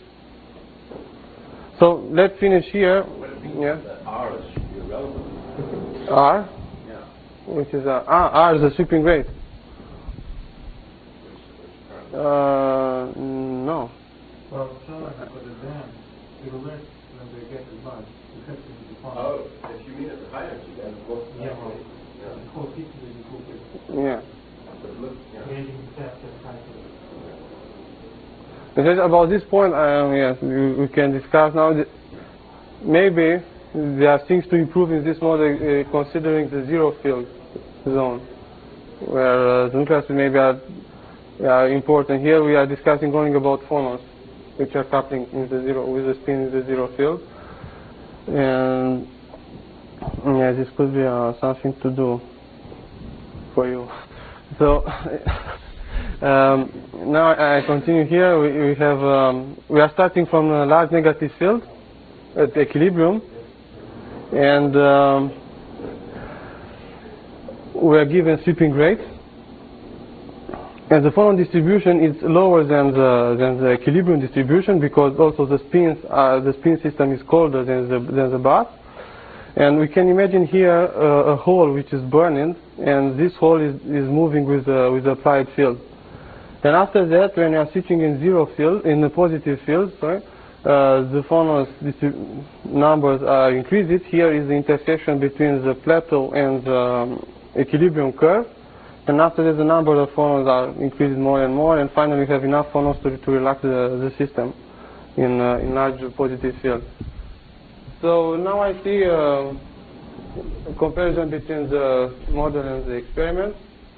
So let's finish here. What it means Yeah. is that R should be irrelevant. R, Yeah. which is a, ah, R is the sweeping rate. Which, which Uh, no. Well, Charlotte, for the dam, it will less when they get the bus, because it's the fun. Oh, if you mean at the high energy, then of course, Yeah, well, yeah. the whole system is included, Yeah. But look, yeah. creating steps and cycles. Because about this point, um, yes, we, we can discuss now. That maybe there are things to improve in this model, uh, considering the zero field zone, where uh, the nuclear spin maybe are, are important. Here we are discussing only about phonons, which are coupling in the zero with the spin in the zero field. And yeah, this could be uh, something to do for you. So um, now I continue here. We, we have um, we are starting from a large negative field at equilibrium, and um, we are given sweeping rate. And the phonon distribution is lower than the than the equilibrium distribution because also the spins are, the spin system is colder than the than the bath. And we can imagine here uh, a hole which is burning, and this hole is is moving with the with the applied field. And after that, when you are switching in zero field, in the positive field, sorry, uh, the phonons numbers are increased. Here is the intersection between the plateau and the um, equilibrium curve. And after that, the number of phonons are increased more and more, and finally we have enough phonons to, to relax the, the system in, uh, in large positive field. So now I see uh, a comparison between the model and the experiment.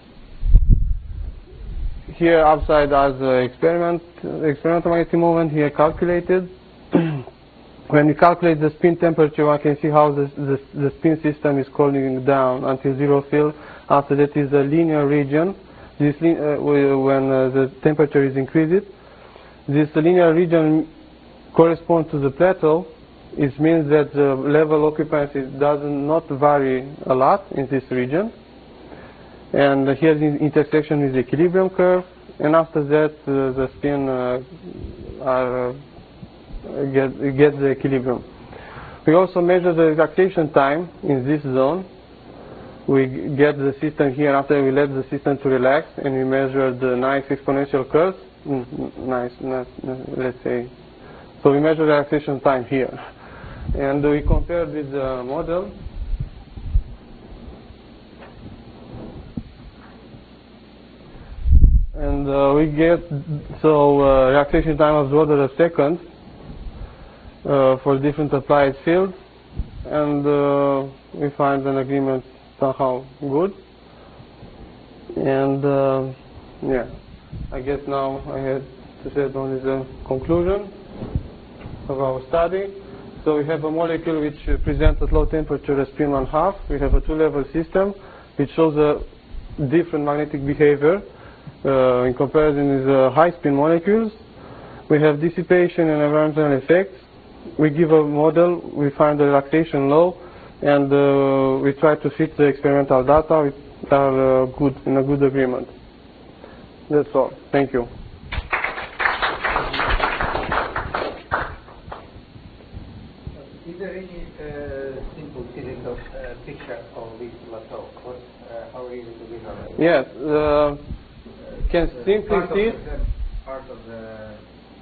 Here upside as the experiment, experimental magnetic moment here calculated. When we calculate the spin temperature, one can see how the, the, the spin system is cooling down until zero field. After that is a linear region. This uh, when uh, the temperature is increased. This linear region corresponds to the plateau. It means that the level occupancy does not vary a lot in this region. And here the intersection with the equilibrium curve. And after that, uh, the spin uh, are, uh, get, get the equilibrium. We also measure the relaxation time in this zone. We get the system here after we let the system to relax, and we measure the nice exponential curves. Mm, nice, not, let's say. So we measure the relaxation time here. And we compare with the model. And uh, we get, so uh, relaxation time of the order of seconds uh, for different applied fields. And uh, we find an agreement somehow good. And uh, yeah, I guess now I had to say only the conclusion of our study. So we have a molecule which uh, presents at low temperature a spin one half. We have a two-level system which shows a different magnetic behavior uh, in comparison with uh, high-spin molecules. We have dissipation and environmental effects. We give a model, we find the relaxation low, and uh, we try to fit the experimental data which are uh, good, in a good agreement. That's all. Thank you. Is there any uh, simple physical uh, picture of this plateau? What, uh, how is it visualize? Yes, uh, can uh, simply part see. Of the, part of the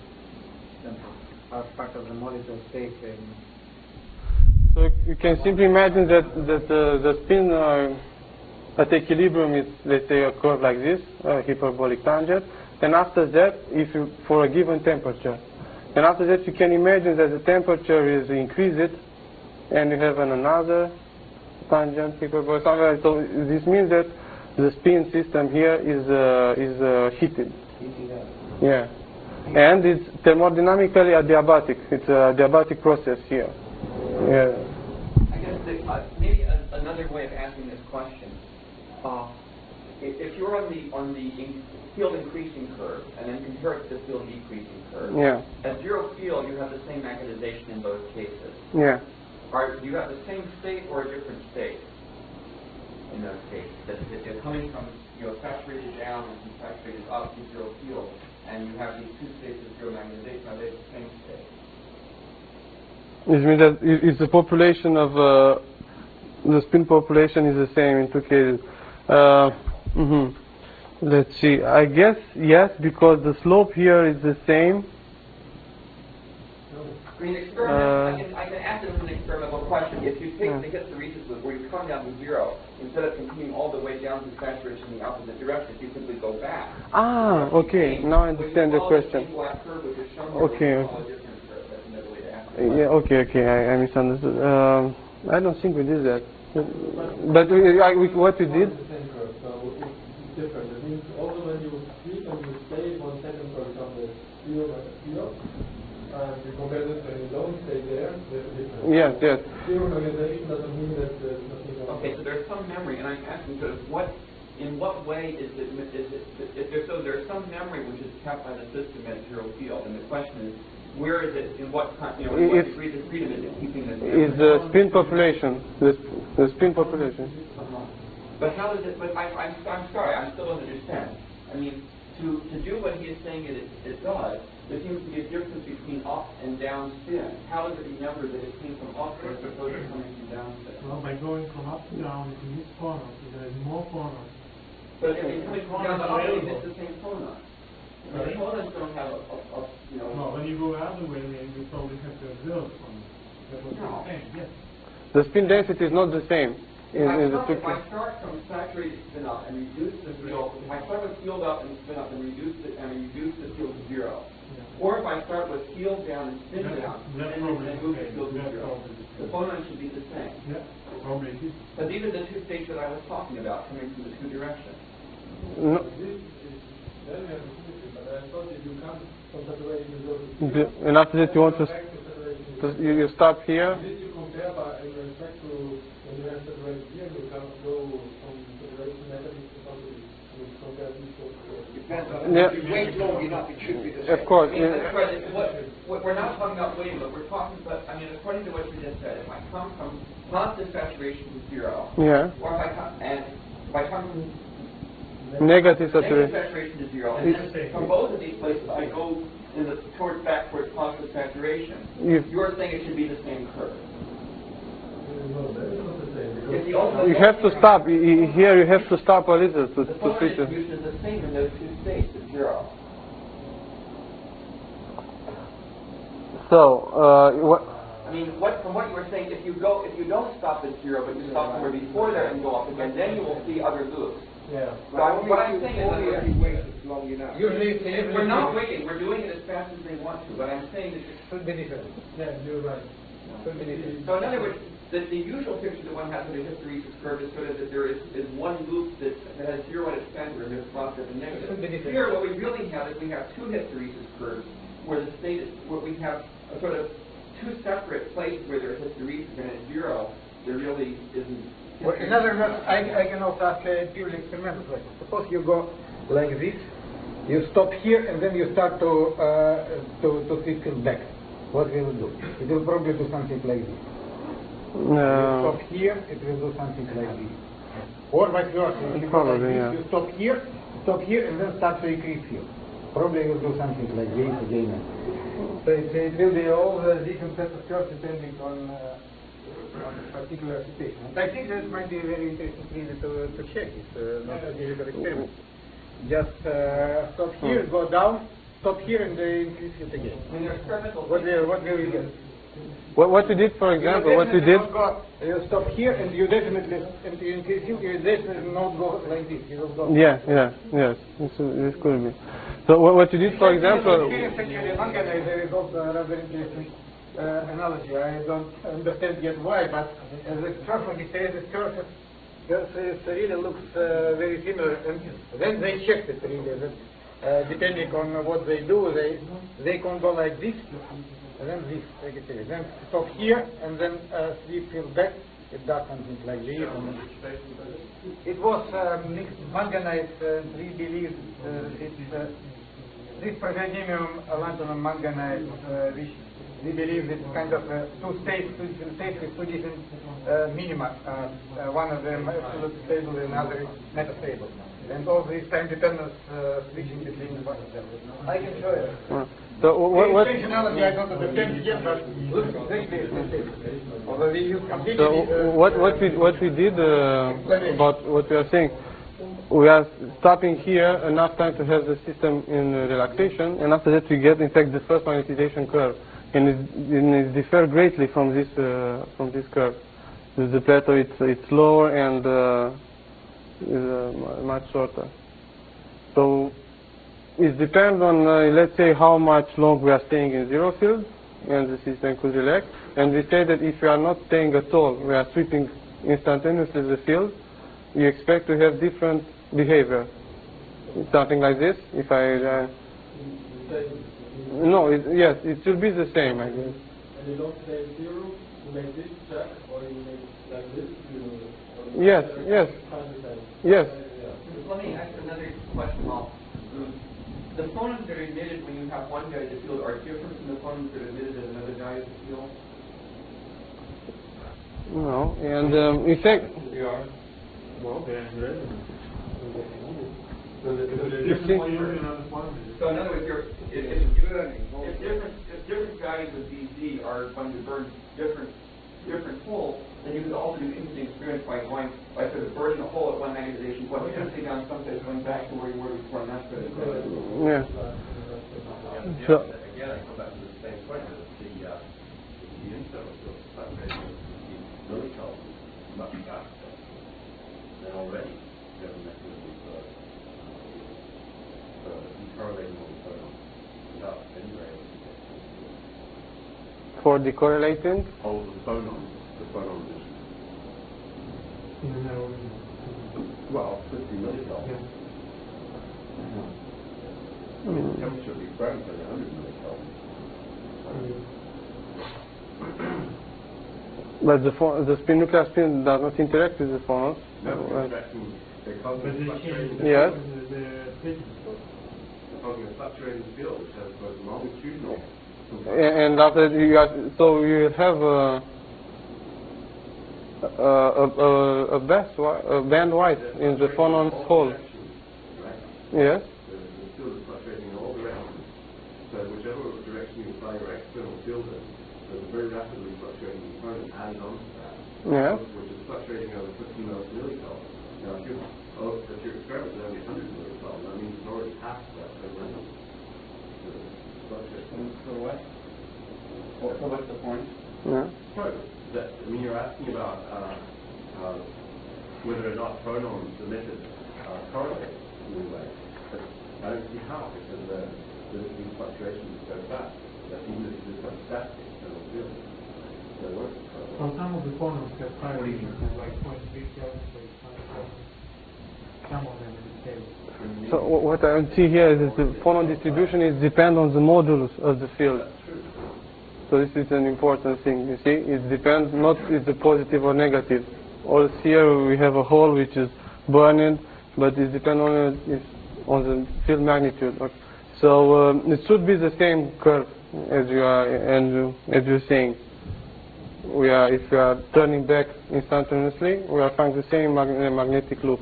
part, part of the molecule state. And So you can simply imagine that that uh, the spin uh, at equilibrium is, let's say, a curve like this, a hyperbolic tangent. And after that, if you for a given temperature. And after that, you can imagine that the temperature is increased, and you have an another tangent hyperbolic. So this means that the spin system here is uh, is uh, heated. Yeah, and it's thermodynamically adiabatic. It's a adiabatic process here. Yeah. I guess the, uh, maybe a, another way of asking this question: uh, if, if you're on the on the in field increasing curve and then compare it to the field decreasing curve, yeah. At zero field, you have the same magnetization in both cases. Yeah. Are do you have the same state or a different state in those cases? That if you're coming from you know saturated down and from saturated up to zero field, and you have these two states of zero magnetization, are they the same state? It means that is the population of uh, the spin population is the same in two cases. Uh, mm-hmm. Let's see. I guess yes, because the slope here is the same. I mean, experiment. Uh, I, can, I can ask it as an experimental question. If you take yeah. the hysteresis loop where you're coming down to zero, instead of continuing all the way down to saturation in the opposite direction, you simply go back. Ah, okay. Now I understand the question. Okay. Yeah, okay, okay, I, I misunderstood. Um, I don't think we did that. But we, I, we, what we did? So it's different. It means also when you sleep and you stay one second, for example, at zero, zero, and you compare this when you don't stay there, there's a difference. Yes, yes. Zero normalization doesn't mean that there's nothing going on. Okay, so there's some memory, and I'm asking sort of what, in what way is it, is it, if there's, so there's some memory which is kept by the system at zero field, and the question is, where is it, in what, con- you know, in what It's- degree of freedom is it keeping this Is the spin population, the, the spin population. But how is it, but I, I'm, I'm sorry, I still don't understand. I mean, to, to do what he is saying it, it does, there seems to be a difference between up and down spin. How is it remembered that it came from up as opposed to coming from down spin? Well, by going from up to down, you can use phonon, so there is more phonon. But if it's coming from down to up, they miss the same phonon. I mean, the phonons don't have a, a, a you know... No, when you go out the way, you probably have to observe phonon. That was No. the same, yes. The spin density is not the same. If In, I, in the start, if two I start from saturated spin up and reduce the field, if I start with field up and spin up and reduce it and reduce the field to zero, Yeah. or if I start with field down and spin That's- down that's and probably then move okay. the field to That's zero, probably okay. the phonon should be the same. Yeah, probably it is. But these are the two states that I was talking about coming from the two directions. No, This is very specific, but I thought if you come from saturation, you go to the- and after that you want to, back to saturation. to you, you stop here. This you compare by in respect to when you have saturation here, you cannot go from saturation negative to positive. You compare these two. Depends on Yeah. if you wait long enough, it should be the same. Of course. I mean, yeah. that's right. It's what, what, we're not talking about waiting, but we're talking about, I mean, according to what you just said, if I come from positive saturation to zero, Yeah. or if I come, and if I come from Negative negative saturation. saturation to zero, and then from both of these places I go in the, towards back towards positive saturation, You, you're saying it should be the same curve. No, that is not the same. If Because the ultimate you have to stop. You- you- Here you have to stop a little to, the to photon switch it. distribution is the same in those two states at zero. So, uh, what, I mean, what, from what you were saying, if you go, if you don't stop at zero, but you stop somewhere before there and go up again, then you will see other loops. yeah. But I, what I'm saying is, Only if you wait long enough. Usually, if we're not waiting, we're doing it as fast as they want to. But I'm saying that. should be different. Yeah, you're right. Should be different. So in other words, the, the usual picture that one has of the hysteresis curve is sort of that there is, is one loop that, that has zero at its center and there's positive and negative. Should be different. Here, what we really have is we have two hysteresis curves where the state is, where we have a sort of two separate places where there's hysteresis and at zero there really isn't. Well, in other words, I, I can also ask a purely experimental question. Suppose you go like this, you stop here, and then you start to uh, to to switch it back. What will it do? It will probably do something like this. You no. stop here, it will do something like this. Or vice versa. If you go like Probably, this, yeah. you stop here, stop here, and then start to increase here. Probably it will do something like this again. So it, it will be all the different sets of curves depending on. Uh, on a particular situation. And I think that might be very interesting really to, to check. It's uh, not a difficult experiment. Just uh, stop here, go down, stop here, and uh, increase it again. I mean, there are experimental. What will, what will you get? What, what you did, for example, what you definitely did, not go- you stop here, and you definitely, and you increase it, you definitely not go like this. You will go. yeah, yeah, yes, this, this could be. So what, what you did, for example, Experience actually among guys, there is also a rather interesting uh, analogy. I don't understand yet why, but as a curve, when you say the curve, it really looks uh, very similar. And then they checked it really, that uh, depending on what they do, they they can go like this, and then this, like I say, then stop here, and then uh, sweep it back. It does something like this. And it was um, mixed manganite. Uh, we believe uh, it's uh, this praseodymium lanthanum manganite, uh, which we believe it's kind of uh, two states, two different states with two different uh, minima. Uh, uh, one of them absolutely stable and another is metastable. And all this time dependence uh, switching between one of them. I can show you. uh, so what, what, The analogy I don't understand yet, but looks exactly the same. Although we use completely. so uh, what, what we, what we did uh, about what we are saying, we are stopping here enough time to have the system in uh, relaxation, and after that we get, in fact, the first magnetization curve. And it, and it differs greatly from this uh, from this curve. With the plateau, it's it's lower and uh, is uh, much shorter. So it depends on uh, let's say how much long we are staying in zero field, and the system could relax. And we say that if we are not staying at all, we are sweeping instantaneously the field, you expect to have different behavior. Something like this. If I uh, No, it, yes, it should be the same, I guess. And you don't say zero, you make this check, or you make like this, you... Yes, yes, yes. Let me ask another question, Paul. The phonons that are emitted when you have one guy in the field are different from the phonons that are emitted at another guy in the field? No, and um, in fact... They are, well, they are related. So the, the, the You different see- one you're in on the phone is... So in other words, you're, if, if, if, different, if different guys with B Z are going to burn different different holes, then you could also do interesting experiments by going, by sort of burning a hole at one magnetization point, potentially down someplace, going back to where you were before, and that's sort of Yeah. So, again, I come back to the same point, that the, uh, the internal field fluctuation is really cold, much faster than already you have a mechanism for, for decorrelating all the photons without any variable. For decorrelating? All the phonons, the phonon is, In the middle. well, fifty millikelvin. I mean, the temperature of the experiment is only one hundred millikelvin. But the, pho- the spin nuclear spin does not interact with the phonons. No, Right. it's actually, they're But causing they fluctuating, change the Yes. the, the pitch. they're causing a fluctuating field which has both longitudinal. A- And after you got, so you have a, a, a, a, best wi- a band wide in the phonon's hole. Yes. The, the field is fluctuating in all directions. So whichever direction you apply your external field in, there's a very rapidly fluctuating component added on to that. Yeah. Which is fluctuating over fifteen millikelvin. Now, if, you, oh, if your experiment is only one hundred millikelvin, that means it's already past that overlap. So it's fluctuating. So what? Well, so what's the point? Yeah. So, that, I mean, you're asking about uh, uh, whether or not phonons emitted uh, correlate in any way. But I don't see how, because the, the, these fluctuations are so fast that even if you do some static external field, they won't correlate. Well, some of the phonons have higher readings, like zero point three Kelvin, so it's not Kelvin. Some of them in the scale. So wh- what I see here is that the phonon distribution is depend on the modulus of the field. So this is an important thing. You see, it depends not if the positive or negative. Or here we have a hole which is burning, but it depends on uh, is on the field magnitude. Okay. So um, it should be the same curve as you are and you, as you're saying. We are if we are turning back instantaneously, we are finding the same mag magnetic loop.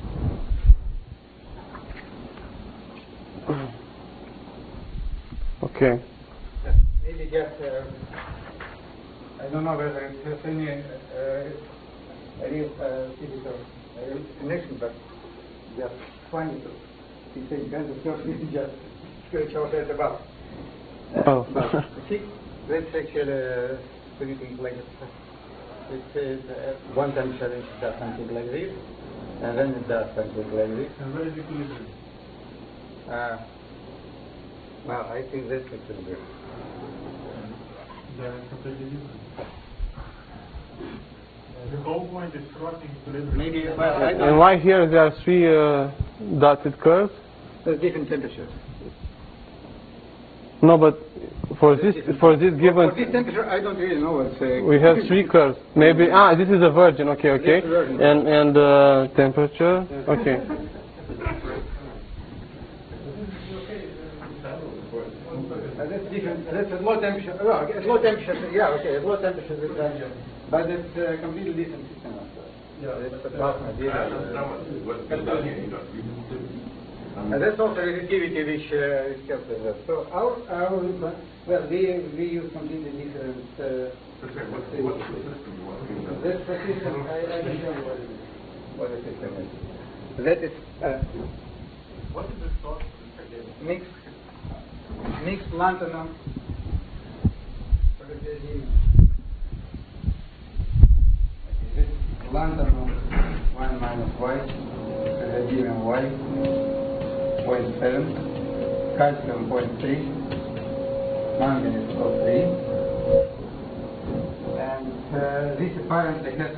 Okay. Maybe just, uh, I don't know whether it has any uh, real uh, physical uh, connection, but just funny to see things kind of stuff just scratch out at above. Uh, Oh. but see, that's actually uh, something like it says uh, one temperature it does something like this, and then it does something like this. And where is the equilibrium? Uh, well, I think that's equilibrium. They are completely different. The whole point is crossing equilibrium. Maybe, well, I And don't why here there are three uh, dotted curves? There's different temperatures. No, but for this for this given For this temperature, I don't really know what's. Uh, we have three curves. Maybe ah, this is a virgin. Okay, okay. This is virgin. And and uh, temperature. Okay. Uh, that's different. That's at low temperature. Well, at low temperature, yeah, okay. At low temperature, it's uh, but it's a completely different system. Yeah, it's a plasma data. What's been done here, you know, you can do. And that's also resistivity which uh, is calculated. So our our well, we we use completely different. Uh, What's the what's the system? What's being done? That's the system. I, I don't know what it is. What the system is. That is uh, What is the source? mixed mixed lanthanum protoplatinum. This lanthanum one minus y, protoplatinum y zero point seven, calcium zero point three, manganese zero point three, and uh, this apparently has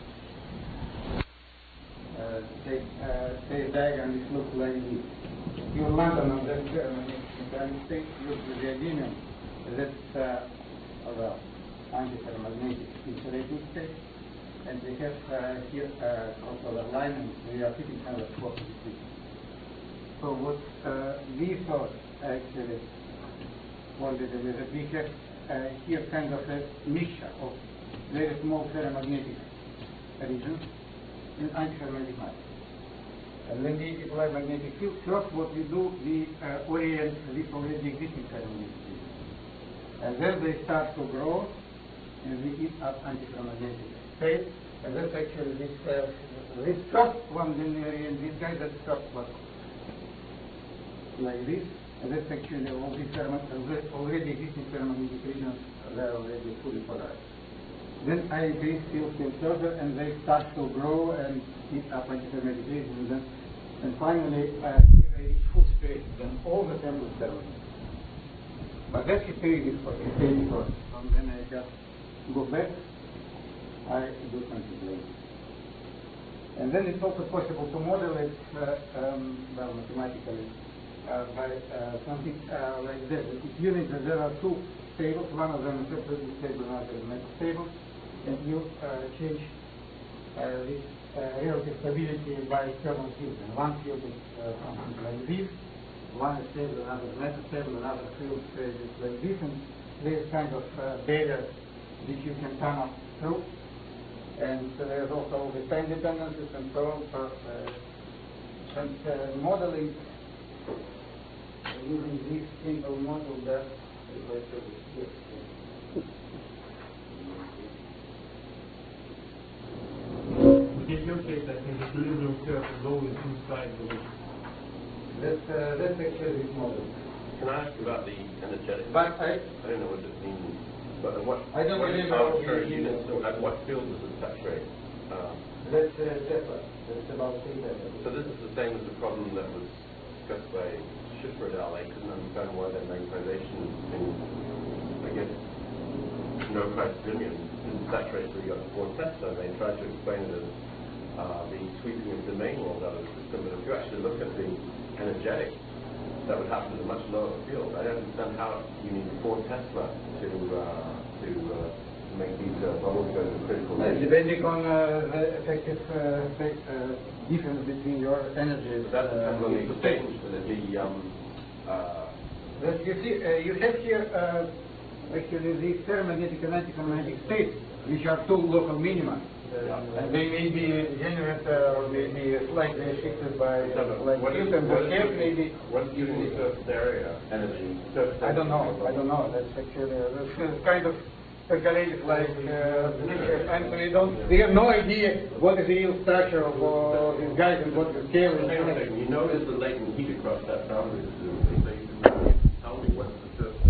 uh, take uh, take diagram which looks like this. your London on that ferromagnetic state use the neodymium that's uh, well, anti-ferromagnetic insulating state, and we have uh, here uh, also a line, and we are fitting kind of close to it. So what uh, we thought actually was that we have uh, here kind of a mixture of very small ferromagnetic regions in anti-ferromagnetic matter. And when we apply magnetic field, first what we do, we uh, orient this already existing ferromagnetic regions. And then they start to grow, and we eat up anti-ferromagnetic state. And that's actually this, uh, this first one, then we orient this guy, that's first one. Like this. And that's actually all these already existing ferromagnetic regions, they're already fully polarized. Then I increase field still further, and they start to grow and heat up anti-ferromagnetic regions. And, and finally, uh, here I reach full space, then all the samples ferromagnetic. But that's history before, history before. And then I just go back, I do contemplation. And then it's also possible to model it, uh, um, well, mathematically, uh, by uh, something uh, like this. If you think that there are two stables, one of them is separately stable, another is metastable, and you uh, change uh, this uh, relative stability by external fields. And one field is uh, something like this, one is stable, another is metastable, another field is like this, and there's kind of uh, barriers which you can tunnel through. And so there's also all the time dependencies and so on. So, uh, and uh, modeling uh, using this simple model that is like this. In your case, I think the equilibrium curve is always inside the loop. That's, uh, that's actually this model. Can I ask about the energetic? But I, I don't know what it means. But what, I don't what remember how what very you units, so at what field does it saturate? Um, that's uh, Tesla. That's about three Tesla. so this is the same as the problem that was discussed by Schiffer et al. They couldn't understand why their magnetization in, I guess, no criterion didn't saturate till you got to four Tesla. They tried to explain it as uh, the sweeping of domain walls out of the system. But if you actually look at the energetic, that would happen at a much lower field. I don't understand how you need four Tesla to uh, to uh, make these uh, bubbles go to critical Uh, range. depending on uh, the effective uh, effect, uh, difference between your energies. That uh, depends on the exchange. Will it be um, uh, that you see, uh, you have here uh, actually these ferromagnetic and antiferromagnetic states, which are two local minima. Uh, and they may be generated uh, or may be slightly shifted by uh, like what is, this, and what the is shape may be. what's using the surface area energy? Surface I don't know. energy. I don't know. That's actually uh, that's kind of speculative, like uh, and we don't. We have no idea what is the real structure of uh, these guys and what the scale is. You know there's the latent heat across that boundary, presumably, so you can tell me what's the surface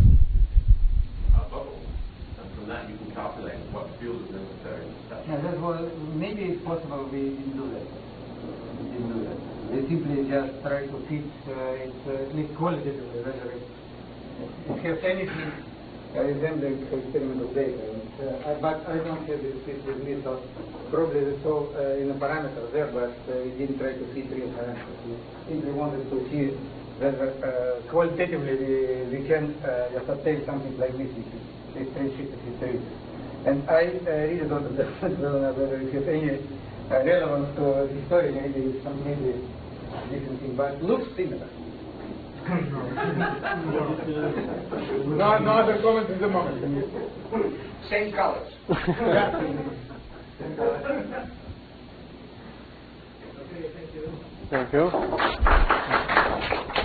uh, bubble, and from that you can calculate what field is necessary. Yeah, that was maybe it's possible we didn't do that. We didn't do that. We simply just try to fit uh, it uh, at least qualitatively whether it, it has anything uh, resembling experimental data. And, uh, I, but I don't have this fit with me, so probably we saw uh, in the parameters there, but uh, we didn't try to fit real parameters. We simply wanted to see whether uh, qualitatively we, we can uh, just obtain something like this, which is extreme shifted history. And I uh, really don't understand whether it has any uh, relevance to the story, maybe it's completely different thing, but looks similar. no, no other comments at the moment. Same colors. Yeah. Same colors. Okay, thank you. Thank you.